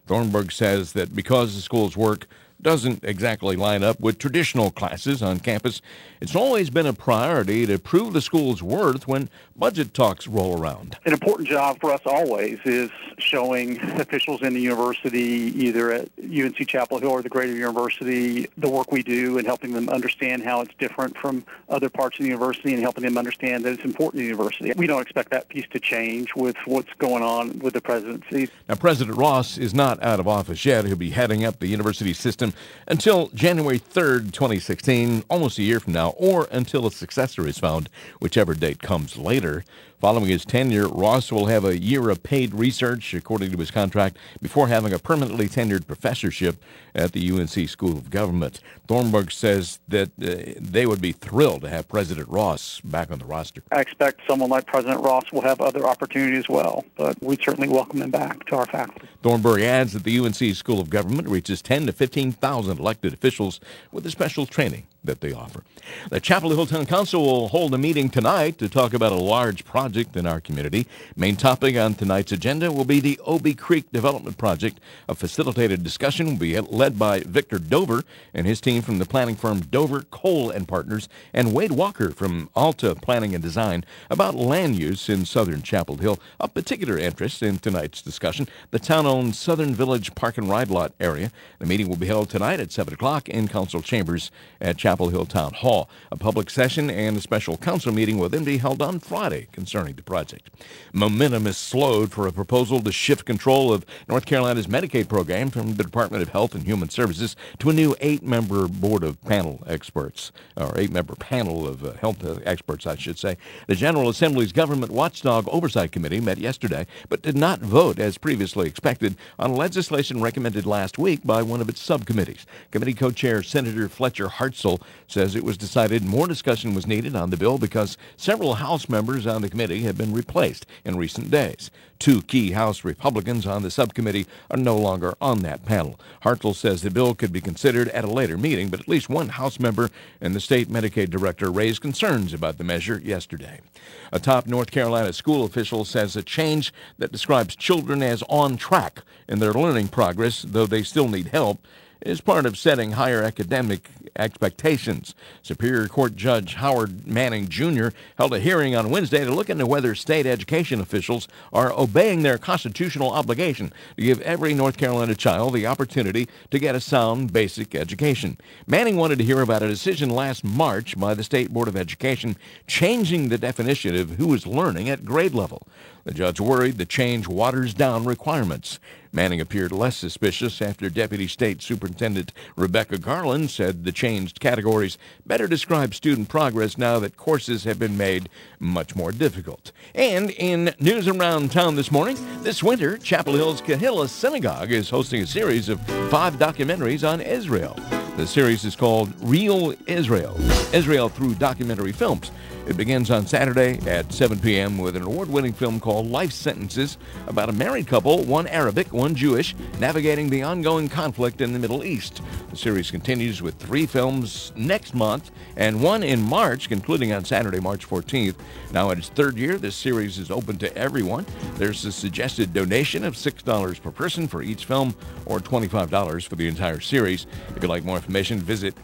Thornburg says that because the school's work doesn't exactly line up with traditional classes on campus, it's always been a priority to prove the school's worth when budget talks roll around. An important job for us always is showing officials in the university, either at UNC Chapel Hill or the greater university, the work we do and helping them understand how it's different from other parts of the university and helping them understand that it's important to the university. We don't expect that piece to change with what's going on with the presidency. Now, President Ross is not out of office yet. He'll be heading up the university system until January 3rd, 2016, almost a year from now, or until a successor is found, whichever date comes later. Following his tenure, Ross will have a year of paid research, according to his contract, before having a permanently tenured professorship at the UNC School of Government. Thornburg says that they would be thrilled to have President Ross back on the roster. I expect someone like President Ross will have other opportunities as well, but we certainly welcome him back to our faculty. Thornburg adds that the UNC School of Government reaches 10,000 to 15,000 elected officials with the special training that they offer. The Chapel Hill Town Council will hold a meeting tonight to talk about a large project in our community. Main topic on tonight's agenda will be the Obie Creek Development Project. A facilitated discussion will be led by Victor Dover and his team from the planning firm Dover, Cole and Partners, and Wade Walker from Alta Planning and Design about land use in southern Chapel Hill. Of particular interest in tonight's discussion, the town-owned Southern Village Park and Ride Lot area. The meeting will be held tonight at 7 o'clock in council chambers at Chapel Hill Town Hall. A public session and a special council meeting will then be held on Friday concerning the project. Momentum is slowed for a proposal to shift control of North Carolina's Medicaid program from the Department of Health and Human Services to a new 8-member board of panel experts, or 8-member panel of health experts, I should say. The General Assembly's Government Watchdog Oversight Committee met yesterday, but did not vote as previously expected on legislation recommended last week by one of its subcommittees. Committee co-chair Senator Fletcher Hartzell says it was decided more discussion was needed on the bill because several House members on the committee have been replaced in recent days. 2 key House Republicans on the subcommittee are no longer on that panel. Hartzell says the bill could be considered at a later meeting, but at least one House member and the state Medicaid director raised concerns about the measure yesterday. A top North Carolina school official says a change that describes children as on track in their learning progress, though they still need help, is part of setting higher academic expectations. Superior Court Judge Howard Manning Jr. held a hearing on Wednesday to look into whether state education officials are obeying their constitutional obligation to give every North Carolina child the opportunity to get a sound basic education. Manning wanted to hear about a decision last March by the State Board of Education changing the definition of who is learning at grade level. The judge worried the change waters down requirements. Manning appeared less suspicious after Deputy State Superintendent Rebecca Garland said the changed categories better describe student progress now that courses have been made much more difficult. And in news around town this morning, this winter, Chapel Hill's Kehillah Synagogue is hosting a series of 5 documentaries on Israel. The series is called Real Israel, Israel through documentary films. It begins on Saturday at 7 p.m. with an award-winning film called Life Sentences about a married couple, one Arabic, one Jewish, navigating the ongoing conflict in the Middle East. The series continues with 3 films next month and 1 in March, concluding on Saturday, March 14th. Now in its 3rd year, this series is open to everyone. There's a suggested donation of $6 per person for each film or $25 for the entire series. If you'd like more information, visit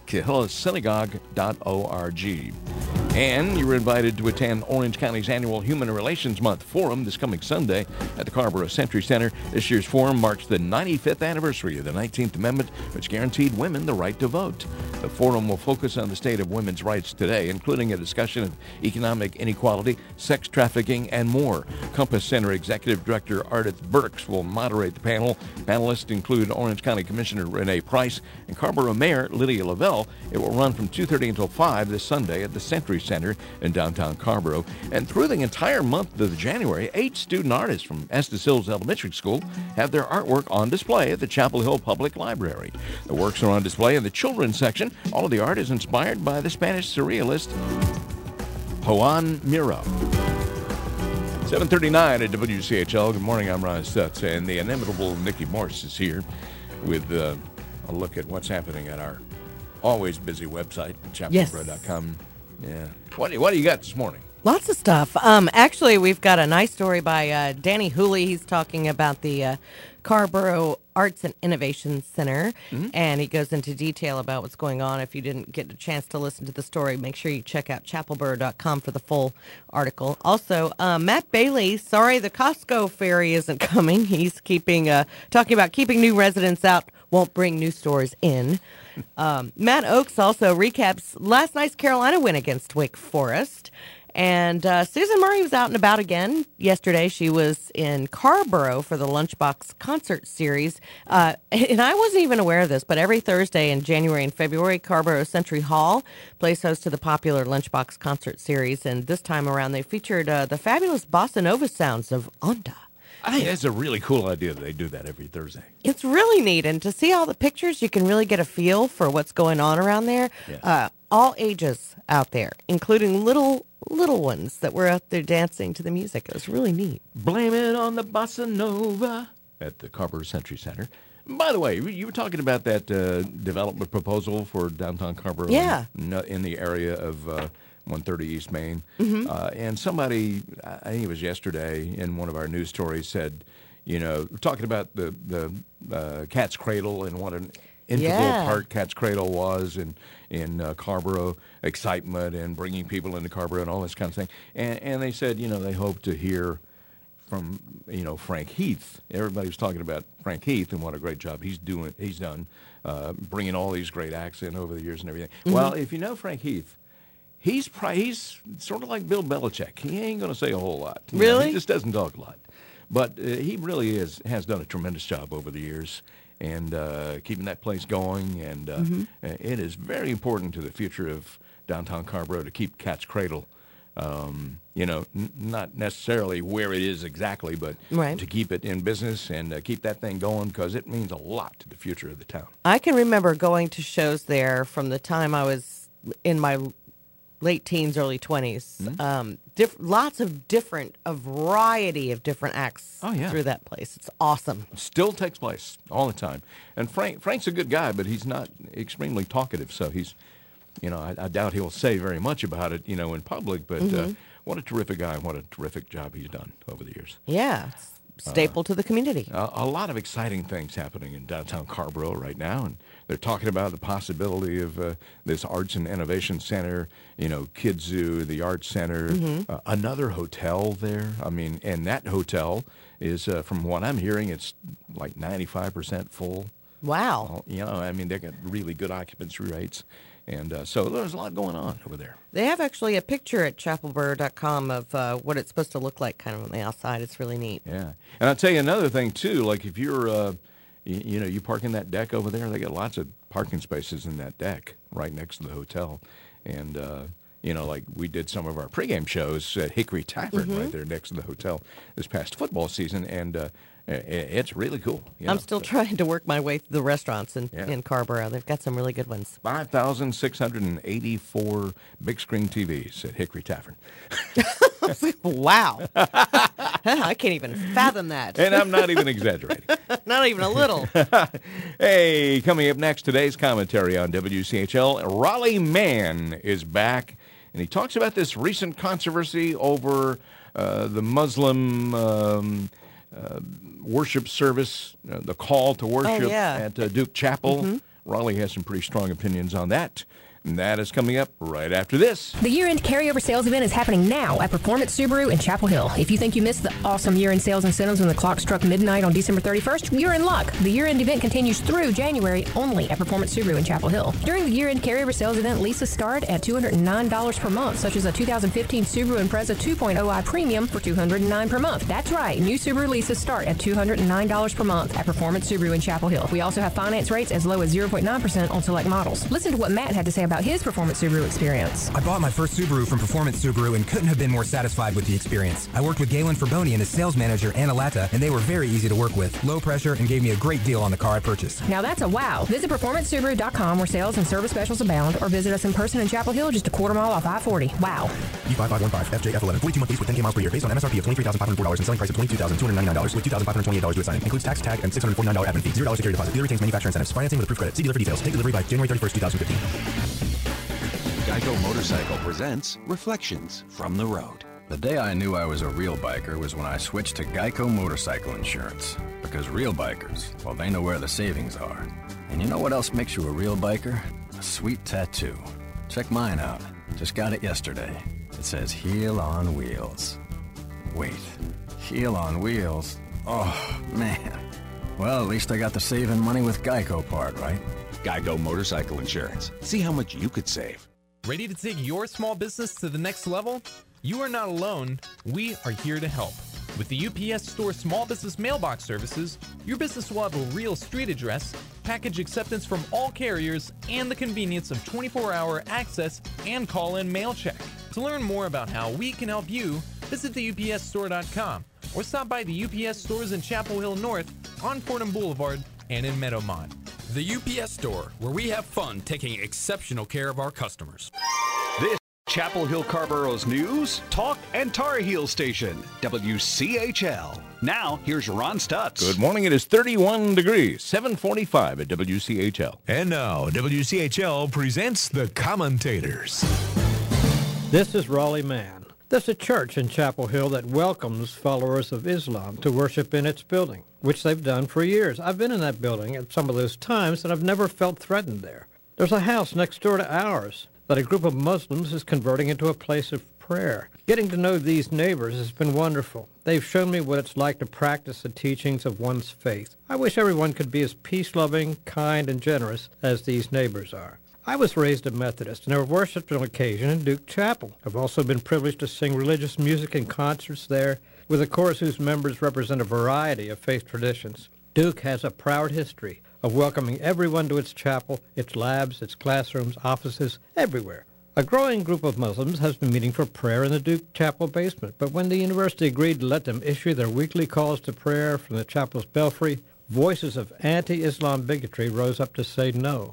KehillahSynagogue.org. And you're invited to attend Orange County's annual Human Relations Month Forum this coming Sunday at the Carrboro Century Center. This year's forum marks the 95th anniversary of the 19th Amendment, which guaranteed women the right to vote. The forum will focus on the state of women's rights today, including a discussion of economic inequality, sex trafficking, and more. Compass Center Executive Director Ardith Burks will moderate the panel. Panelists include Orange County Commissioner Renee Price and Carrboro Mayor Lydia Lavelle. It will run from 2:30 until 5 this Sunday at the Century Center in downtown Carrboro. And through the entire month of January, 8 student artists from Estes Hills Elementary School have their artwork on display at the Chapel Hill Public Library. The works are on display in the children's section. All of the art is inspired by the Spanish surrealist Juan Miro. 7:39 at WCHL. Good morning, I'm Ron Stutz, and the inimitable Nikki Morse is here with a look at what's happening at our always busy website, chapelboro.com. Yeah. What do you got this morning? Lots of stuff. Actually, we've got a nice story by Danny Hooley. He's talking about the Carrboro Arts and Innovation Center, and he goes into detail about what's going on. If you didn't get a chance to listen to the story, make sure you check out chapelboro.com for the full article. Also, Matt Bailey, sorry the Costco ferry isn't coming. He's talking about keeping new residents out won't bring new stores in. Matt Oakes also recaps last night's Carolina win against Wake Forest. And Susan Murray was out and about again yesterday. She was in Carrboro for the Lunchbox concert series. And I wasn't even aware of this, but every Thursday in January and February, Carrboro Century Hall plays host to the popular Lunchbox concert series. And this time around, they featured the fabulous bossa nova sounds of Onda. I think that's a really cool idea that they do that every Thursday. It's really neat. And to see all the pictures, you can really get a feel for what's going on around there. Yeah. All ages out there, including little ones that were out there dancing to the music. It was really neat. Blame it on the bossa nova at the Carrboro Century Center. By the way, you were talking about that development proposal for downtown Carrboro. Yeah. In the area of 130 East Main. And somebody, I think it was yesterday, in one of our news stories said, talking about the Cat's Cradle and what an integral part Cat's Cradle was in Carrboro, excitement and bringing people into Carrboro and all this kind of thing. And they said, they hope to hear from, Frank Heath. Everybody was talking about Frank Heath and what a great job he's done, bringing all these great acts in over the years and everything. Well, if you know Frank Heath, he's sort of like Bill Belichick. He ain't going to say a whole lot. Really? He just doesn't talk a lot. But he really has done a tremendous job over the years and keeping that place going. And it is very important to the future of downtown Carrboro to keep Cat's Cradle, not necessarily where it is exactly, but to keep it in business and keep that thing going because it means a lot to the future of the town. I can remember going to shows there from the time I was in my late teens, early 20s. A variety of different acts through that place. It's awesome. Still takes place all the time. And Frank's a good guy, but he's not extremely talkative, so he's, I doubt he'll say very much about it, in public, but what a terrific guy and what a terrific job he's done over the years. Yeah. Staple to the community. A lot of exciting things happening in downtown Carrboro right now, and they're talking about the possibility of this Arts and Innovation Center, Kids Zoo, the Arts Center, another hotel there. I mean, and that hotel is, from what I'm hearing, it's like 95% full. Wow. They got really good occupancy rates. And so there's a lot going on over there. They have actually a picture at chapelboro.com of what it's supposed to look like kind of on the outside. It's really neat. Yeah. And I'll tell you another thing, too. Like if you're, you park in that deck over there, they got lots of parking spaces in that deck right next to the hotel. And, like we did some of our pregame shows at Hickory Tavern right there next to the hotel this past football season. And it's really cool. I'm still trying to work my way through the restaurants in Carrboro. They've got some really good ones. 5,684 big screen TVs at Hickory Tavern. Wow. I can't even fathom that. And I'm not even exaggerating. Not even a little. Hey, coming up next, today's commentary on WCHL. Raleigh Mann is back, and he talks about this recent controversy over the Muslim worship service, the call to worship at Duke Chapel. Raleigh has some pretty strong opinions on that. And that is coming up right after this. The year-end carryover sales event is happening now at Performance Subaru in Chapel Hill. If you think you missed the awesome year-end sales incentives when the clock struck midnight on December 31st, you're in luck. The year-end event continues through January only at Performance Subaru in Chapel Hill. During the year-end carryover sales event, leases start at $209 per month, such as a 2015 Subaru Impreza 2.0i Premium for $209 per month. That's right, new Subaru leases start at $209 per month at Performance Subaru in Chapel Hill. We also have finance rates as low as 0.9% on select models. Listen to what Matt had to say about his Performance Subaru experience. I bought my first Subaru from Performance Subaru and couldn't have been more satisfied with the experience. I worked with Galen Ferbonian as sales manager and Alata, and they were very easy to work with, low pressure, and gave me a great deal on the car I purchased. Now that's a wow. Visit PerformanceSubaru.com where sales and service specials abound, or visit us in person in Chapel Hill just a quarter mile off I-40. Wow. E5515 FJF11, 42-month lease with 10K miles per year, based on MSRP of $23,504 and selling price of $22,299 with $2,528 to assign. Includes tax, tag, and $649 admin fee. $0 security deposit. Dealer retains manufacturer incentives. Financing with approved credit. See dealer for details. Take delivery by January 31st, 2015. Geico Motorcycle presents Reflections from the Road. The day I knew I was a real biker was when I switched to Geico Motorcycle Insurance. Because real bikers, well, they know where the savings are. And you know what else makes you a real biker? A sweet tattoo. Check mine out. Just got it yesterday. It says Heel on Wheels. Wait, Heel on Wheels? Oh, man. Well, at least I got the saving money with Geico part, right? Geico Motorcycle Insurance. See how much you could save. Ready to take your small business to the next level? You are not alone. We are here to help. With the UPS Store Small Business Mailbox Services, your business will have a real street address, package acceptance from all carriers, and the convenience of 24-hour access and call-in mail check. To learn more about how we can help you, visit theupsstore.com or stop by the UPS stores in Chapel Hill North, on Fordham Boulevard, and in Meadowmont. The UPS Store, where we have fun taking exceptional care of our customers. This Chapel Hill Carborough's news, talk, and Tar Heel station, WCHL. Now, here's Ron Stutz. Good morning. It is 31 degrees, 7:45 at WCHL. And now, WCHL presents The Commentators. This is Raleigh Mann. There's a church in Chapel Hill that welcomes followers of Islam to worship in its building, which they've done for years. I've been in that building at some of those times, and I've never felt threatened there. There's a house next door to ours that a group of Muslims is converting into a place of prayer. Getting to know these neighbors has been wonderful. They've shown me what it's like to practice the teachings of one's faith. I wish everyone could be as peace-loving, kind, and generous as these neighbors are. I was raised a Methodist and have worshipped on occasion in Duke Chapel. I've also been privileged to sing religious music in concerts there with a chorus whose members represent a variety of faith traditions. Duke has a proud history of welcoming everyone to its chapel, its labs, its classrooms, offices, everywhere. A growing group of Muslims has been meeting for prayer in the Duke Chapel basement, but when the university agreed to let them issue their weekly calls to prayer from the chapel's belfry, voices of anti-Islam bigotry rose up to say no.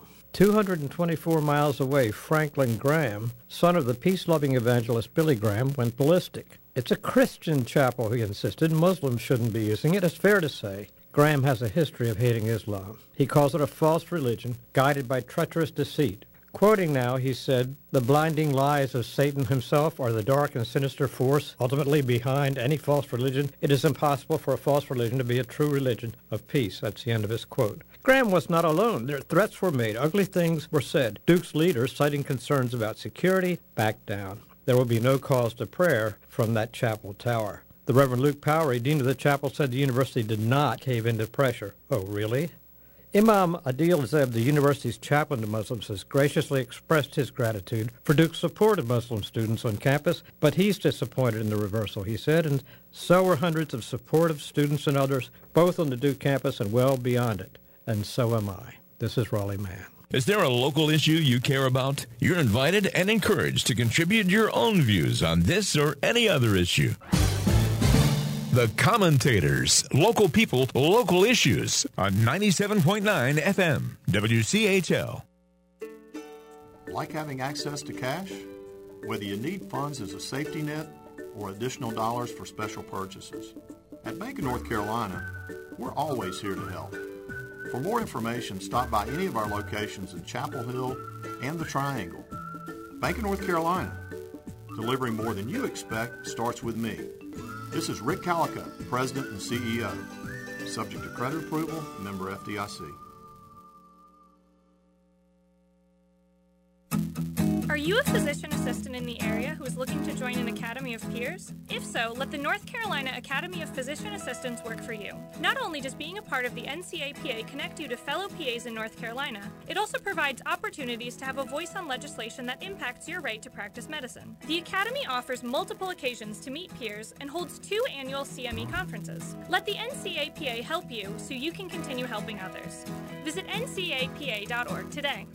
224 miles away, Franklin Graham, son of the peace-loving evangelist Billy Graham, went ballistic. It's a Christian chapel, he insisted. Muslims shouldn't be using it. It's fair to say Graham has a history of hating Islam. He calls it a false religion, guided by treacherous deceit. Quoting now, he said, "The blinding lies of Satan himself are the dark and sinister force ultimately behind any false religion. It is impossible for a false religion to be a true religion of peace." That's the end of his quote. Graham was not alone. Their threats were made. Ugly things were said. Duke's leaders, citing concerns about security, backed down. There will be no calls to prayer from that chapel tower. The Reverend Luke Powery, dean of the chapel, said the university did not cave into pressure. Oh, really? Imam Adil Zeb, the university's chaplain to Muslims, has graciously expressed his gratitude for Duke's support of Muslim students on campus, but he's disappointed in the reversal, he said, and so are hundreds of supportive students and others, both on the Duke campus and well beyond it. And so am I. This is Raleigh Mann. Is there a local issue you care about? You're invited and encouraged to contribute your own views on this or any other issue. The Commentators, local people, local issues on 97.9 FM, WCHL. Like having access to cash? Whether you need funds as a safety net or additional dollars for special purchases. At Bank of North Carolina, we're always here to help. For more information, stop by any of our locations in Chapel Hill and the Triangle. Bank of North Carolina. Delivering more than you expect starts with me. This is Rick Callicutt, President and CEO. Subject to credit approval, member FDIC. Are you a physician assistant in the area who is looking to join an Academy of Peers? If so, let the North Carolina Academy of Physician Assistants work for you. Not only does being a part of the NCAPA connect you to fellow PAs in North Carolina, it also provides opportunities to have a voice on legislation that impacts your right to practice medicine. The Academy offers multiple occasions to meet peers and holds 2 annual CME conferences. Let the NCAPA help you so you can continue helping others. Visit ncapa.org today.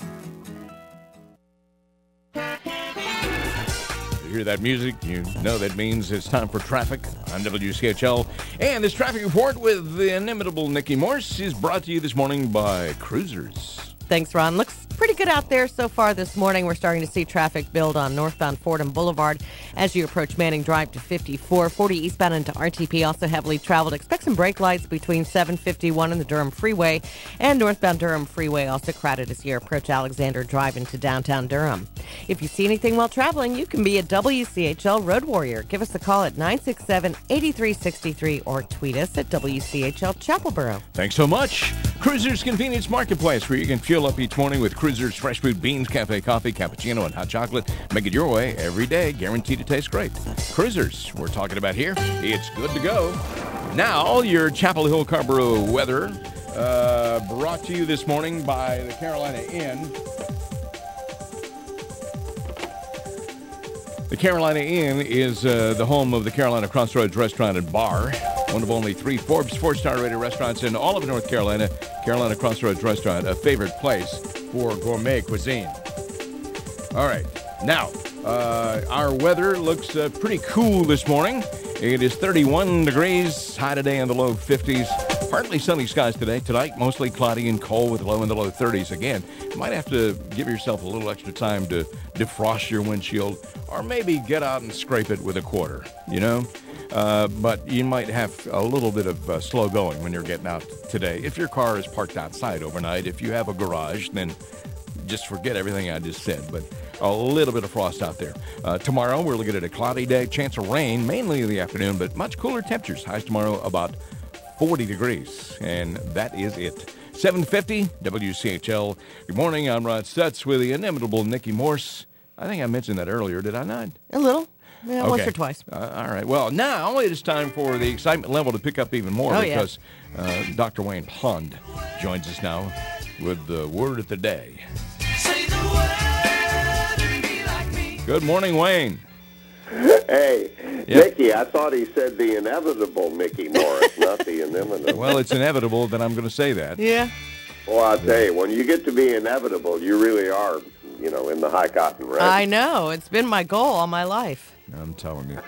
You hear that music, you know that means it's time for traffic on WCHL. And this traffic report with the inimitable Nikki Morse is brought to you this morning by Cruisers. Thanks, Ron. Looks pretty good out there so far this morning. We're starting to see traffic build on northbound Fordham Boulevard as you approach Manning Drive to 54. 40 eastbound into RTP also heavily traveled. Expect some brake lights between 751 and the Durham Freeway. And northbound Durham Freeway also crowded as you approach Alexander Drive into downtown Durham. If you see anything while traveling, you can be a WCHL Road Warrior. Give us a call at 967-8363 or tweet us at WCHL Chapelboro. Thanks so much. Cruiser's Convenience Marketplace, where you can fuel up each morning with Cruiser's fresh fruit, beans, cafe coffee, cappuccino, and hot chocolate. Make it your way every day, guaranteed to taste great. Cruisers, we're talking about here. It's good to go. Now, your Chapel Hill Carrboro weather, brought to you this morning by the Carolina Inn. The Carolina Inn is the home of the Carolina Crossroads Restaurant and Bar, one of only 3 Forbes 4-star rated restaurants in all of North Carolina. Carolina Crossroads Restaurant, a favorite place for gourmet cuisine. All right, now, our weather looks pretty cool this morning. It is 31 degrees, high today in the low 50s. Partly sunny skies today. Tonight, mostly cloudy and cold with a low in the low 30s again. You might have to give yourself a little extra time to defrost your windshield or maybe get out and scrape it with a quarter, you know? But you might have a little bit of slow going when you're getting out today. If your car is parked outside overnight, if you have a garage, then just forget everything I just said. But a little bit of frost out there. Tomorrow, we're looking at a cloudy day, chance of rain, mainly in the afternoon, but much cooler temperatures. Highs tomorrow about 40 degrees, and that is it. 750 WCHL. Good morning. I'm Rod Stutz with the inimitable Nikki Morse. I think I mentioned that earlier, did I not? A little. Yeah, once or twice. All right. Well, now it is time for the excitement level to pick up even more because Dr. Wayne Pond joins us now with the word of the day. Say the word and be like me. Good morning, Wayne. Hey, Mickey, I thought he said the inevitable Mickey Morris, not the inimitable. Well, it's inevitable that I'm going to say that. Yeah. Well, I'll tell you, when you get to be inevitable, you really are, in the high cotton, right? I know. It's been my goal all my life. I'm telling you.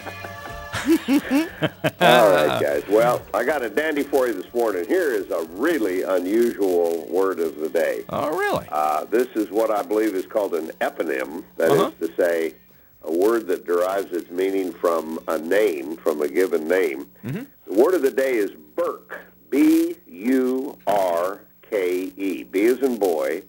All right, guys. Well, I got a dandy for you this morning. Here is a really unusual word of the day. Oh, really? This is what I believe is called an eponym. That is to say, a word that derives its meaning from a name, from a given name. Mm-hmm. The word of the day is Burke, B-U-R-K-E. B as in boy,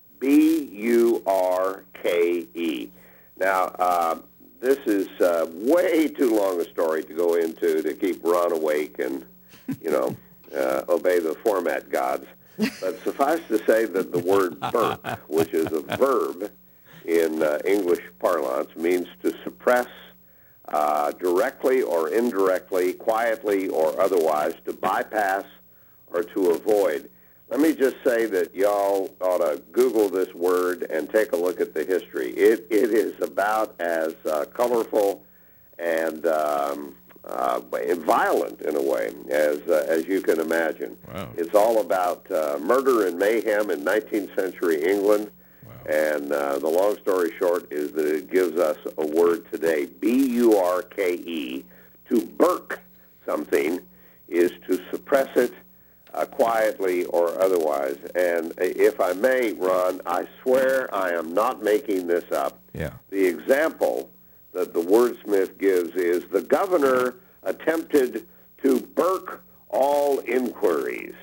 B-U-R-K-E. Now, this is way too long a story to go into to keep Ron awake and, obey the format gods. But suffice to say that the word burke, which is a verb, in English parlance, means to suppress directly or indirectly, quietly or otherwise, to bypass or to avoid. Let me just say that y'all ought to Google this word and take a look at the history. It is about as colorful and violent in a way as you can imagine. Wow. It's all about murder and mayhem in 19th century England. And the long story short is that it gives us a word today, B-U-R-K-E. To burke something is to suppress it quietly or otherwise. And if I may, Ron, I swear I am not making this up. Yeah. The example that the wordsmith gives is the governor attempted to burke all inquiries.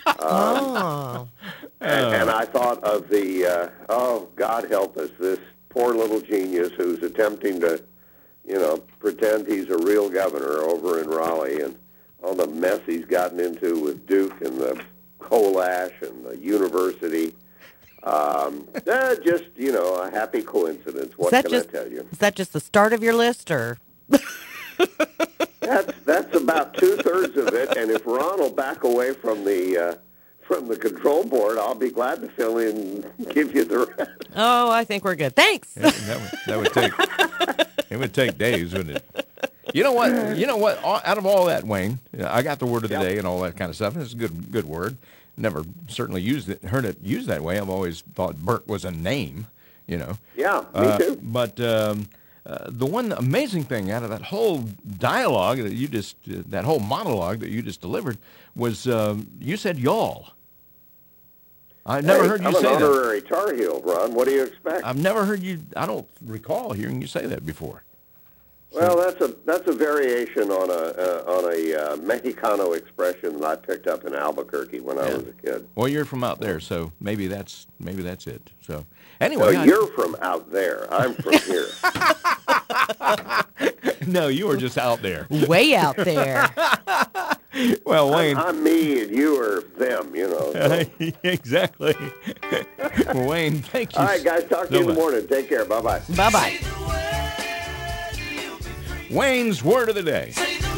And I thought of the, God help us, this poor little genius who's attempting to, pretend he's a real governor over in Raleigh and all the mess he's gotten into with Duke and the coal ash and the university. Just, a happy coincidence. What can I tell you? Is that just the start of your list, or? That's about 2/3 of it, and if Ron will back away from the control board, I'll be glad to fill in and give you the rest. Oh, I think we're good. Thanks. That would take it would take days, wouldn't it? You know what? Out of all that, Wayne, I got the word of the day and all that kind of stuff. It's a good word. Never certainly heard it used that way. I've always thought Burke was a name. Yeah, me too. But the one amazing thing out of that whole dialogue that you just, that whole monologue that you just delivered was you said y'all. I've never heard you say that. I'm an honorary Tar Heel, Ron. What do you expect? I've never heard you. I don't recall hearing you say that before. Well, that's a variation on a Mexicano expression that I picked up in Albuquerque when I was a kid. Well, you're from out there, so maybe that's it. So anyway, no, you're from out there. I'm from here. No, you are just out there. Way out there. Well, Wayne, I'm me and you are them. You know. So. Exactly. Well, Wayne, thank you. All right, guys. Talk to you in the morning. Take care. Bye bye. Bye bye. Wayne's Word of the Day.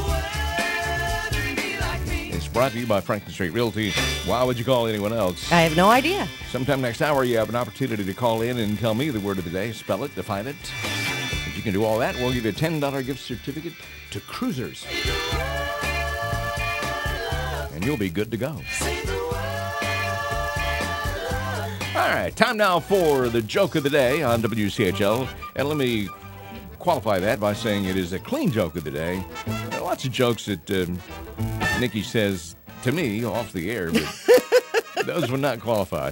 It's brought to you by Franklin Street Realty. Why would you call anyone else? I have no idea. Sometime next hour, you have an opportunity to call in and tell me the word of the day. Spell it, define it. If you can do all that, we'll give you a $10 gift certificate to Cruisers. And you'll be good to go. All right, time now for the joke of the day on WCHL. And let me qualify that by saying it is a clean joke of the day. Lots of jokes that Nikki says to me off the air, but those would not qualify.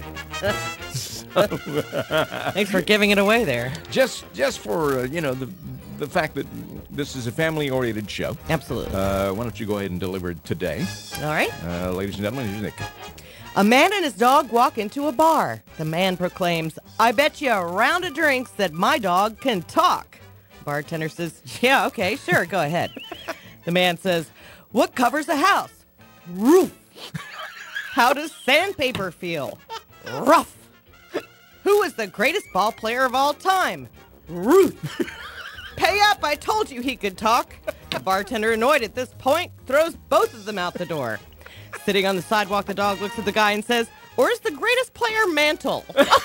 Thanks for giving it away there. Just for the fact that this is a family-oriented show. Absolutely. Why don't you go ahead and deliver it today? All right. Ladies and gentlemen, here's Nick. A man and his dog walk into a bar. The man proclaims, "I bet you a round of drinks that my dog can talk." Bartender says, "Yeah, okay, sure, go ahead." The man says, "What covers a house?" "Roof." "How does sandpaper feel?" "Rough." "Who is the greatest ball player of all time?" "Ruth." "Pay up, I told you he could talk." The bartender, annoyed at this point, throws both of them out the door. Sitting on the sidewalk, the dog looks at the guy and says, "Or is the greatest player Mantle?"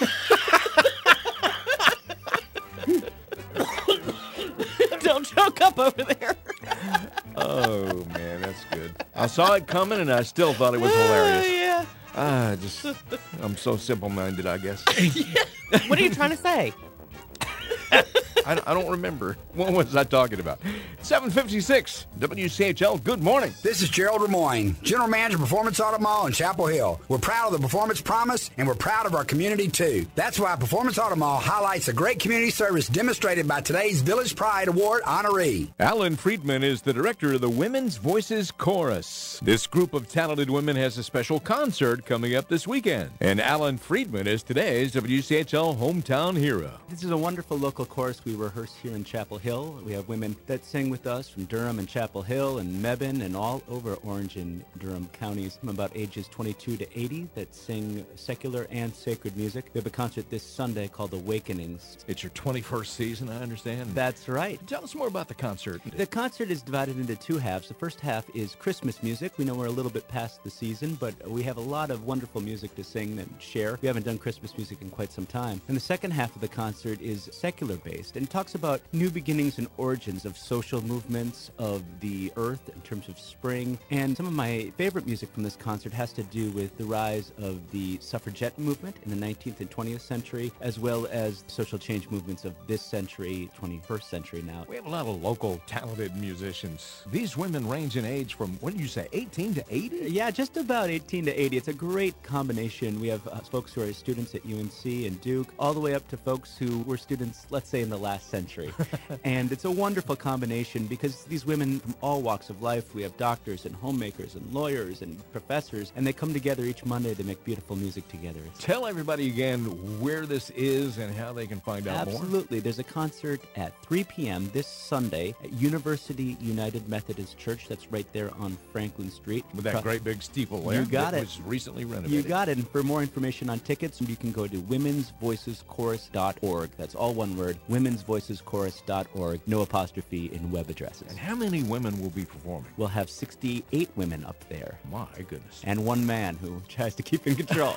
Don't choke up over there. Oh, man, that's good. I saw it coming, and I still thought it was hilarious. Yeah. I'm so simple-minded, I guess. What are you trying to say? I don't remember. What was I talking about? 7:56, WCHL, good morning. This is Gerald Lemoyne, General Manager, Performance Auto Mall in Chapel Hill. We're proud of the Performance Promise, and we're proud of our community, too. That's why Performance Auto Mall highlights the great community service demonstrated by today's Village Pride Award honoree. Alan Friedman is the director of the Women's Voices Chorus. This group of talented women has a special concert coming up this weekend. And Alan Friedman is today's WCHL hometown hero. This is a wonderful local chorus we rehearse here in Chapel Hill. We have women that sing with us from Durham and Chapel Hill and Mebane and all over Orange and Durham counties from about ages 22 to 80 that sing secular and sacred music. We have a concert this Sunday called Awakenings. It's your 21st season, I understand. That's right. Tell us more about the concert. The concert is divided into two halves. The first half is Christmas music. We know we're a little bit past the season, but we have a lot of wonderful music to sing and share. We haven't done Christmas music in quite some time. And the second half of the concert is secular-based and talks about new beginnings and origins of social movements of the earth in terms of spring. And some of my favorite music from this concert has to do with the rise of the suffragette movement in the 19th and 20th century, as well as social change movements of this century, 21st century now. We have a lot of local talented musicians. These women range in age from, what did you say, 18 to 80? Yeah, just about 18 to 80. It's a great combination. We have folks who are students at UNC and Duke, all the way up to folks who were students, let's say, in the last century. And it's a wonderful combination because these women from all walks of life, we have doctors and homemakers and lawyers and professors, and they come together each Monday to make beautiful music together. Tell everybody again where this is and how they can find out more. Absolutely. There's a concert at 3 p.m. this Sunday at University United Methodist Church. That's right there on Franklin Street. With that great big steeple there. You got that it. was recently renovated. You got it. And for more information on tickets, you can go to womensvoiceschorus.org. That's all one word, womensvoiceschorus.org. No apostrophe in web addresses. And how many women will be performing? We'll have 68 women up there. My goodness. And one man who tries to keep in control.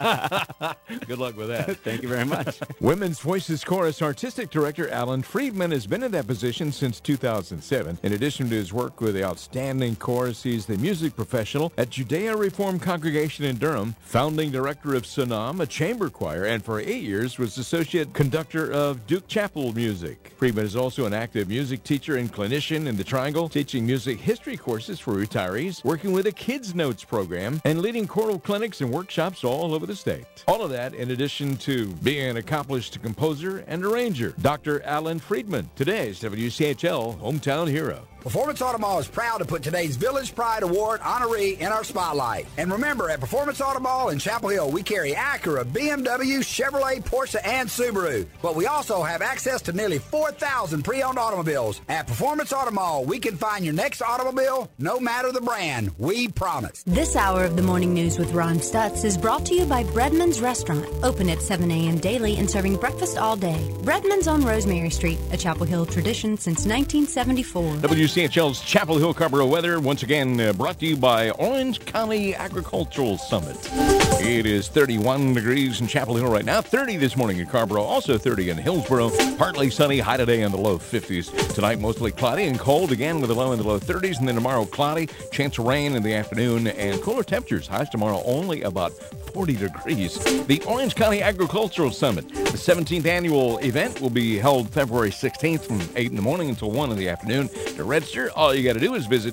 Good luck with that. Thank you very much. Women's Voices Chorus Artistic Director Alan Friedman has been in that position since 2007. In addition to his work with the outstanding chorus, he's the music professional at Judea Reformed Congregation in Durham, founding director of Sunam, a chamber choir, and for 8 years was associate conductor of Duke Chapel Soul Music. Friedman is also an active music teacher and clinician in the Triangle, teaching music history courses for retirees, working with a Kids Notes program, and leading choral clinics and workshops all over the state. All of that in addition to being an accomplished composer and arranger. Dr. Alan Friedman, today's WCHL Hometown Hero. Performance Auto Mall is proud to put today's Village Pride Award honoree in our spotlight. And remember, at Performance Auto Mall in Chapel Hill, we carry Acura, BMW, Chevrolet, Porsche, and Subaru. But we also have access to nearly 4,000 pre-owned automobiles. At Performance Auto Mall, we can find your next automobile, no matter the brand. We promise. This hour of the morning news with Ron Stutz is brought to you by Breadman's Restaurant. Open at 7 a.m. daily and serving breakfast all day. Breadman's on Rosemary Street, a Chapel Hill tradition since 1974. WCHL's Chapel Hill Carrboro weather, once again brought to you by Orange County Agricultural Summit. It is 31 degrees in Chapel Hill right now, 30 this morning in Carrboro, also 30 in Hillsboro. Partly sunny, high today in the low 50s. Tonight, mostly cloudy and cold, again with a low in the low 30s. And then tomorrow, cloudy, chance of rain in the afternoon, and cooler temperatures. Highs tomorrow only about 40 degrees. The Orange County Agricultural Summit, the 17th annual event, will be held February 16th from 8 in the morning until 1 in the afternoon. To register, all you got to do is visit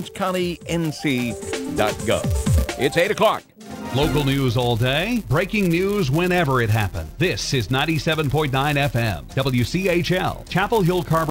orangecountync.gov. It's 8 o'clock. Local news all day, breaking news whenever it happens. This is 97.9 FM, WCHL, Chapel Hill Carrboro.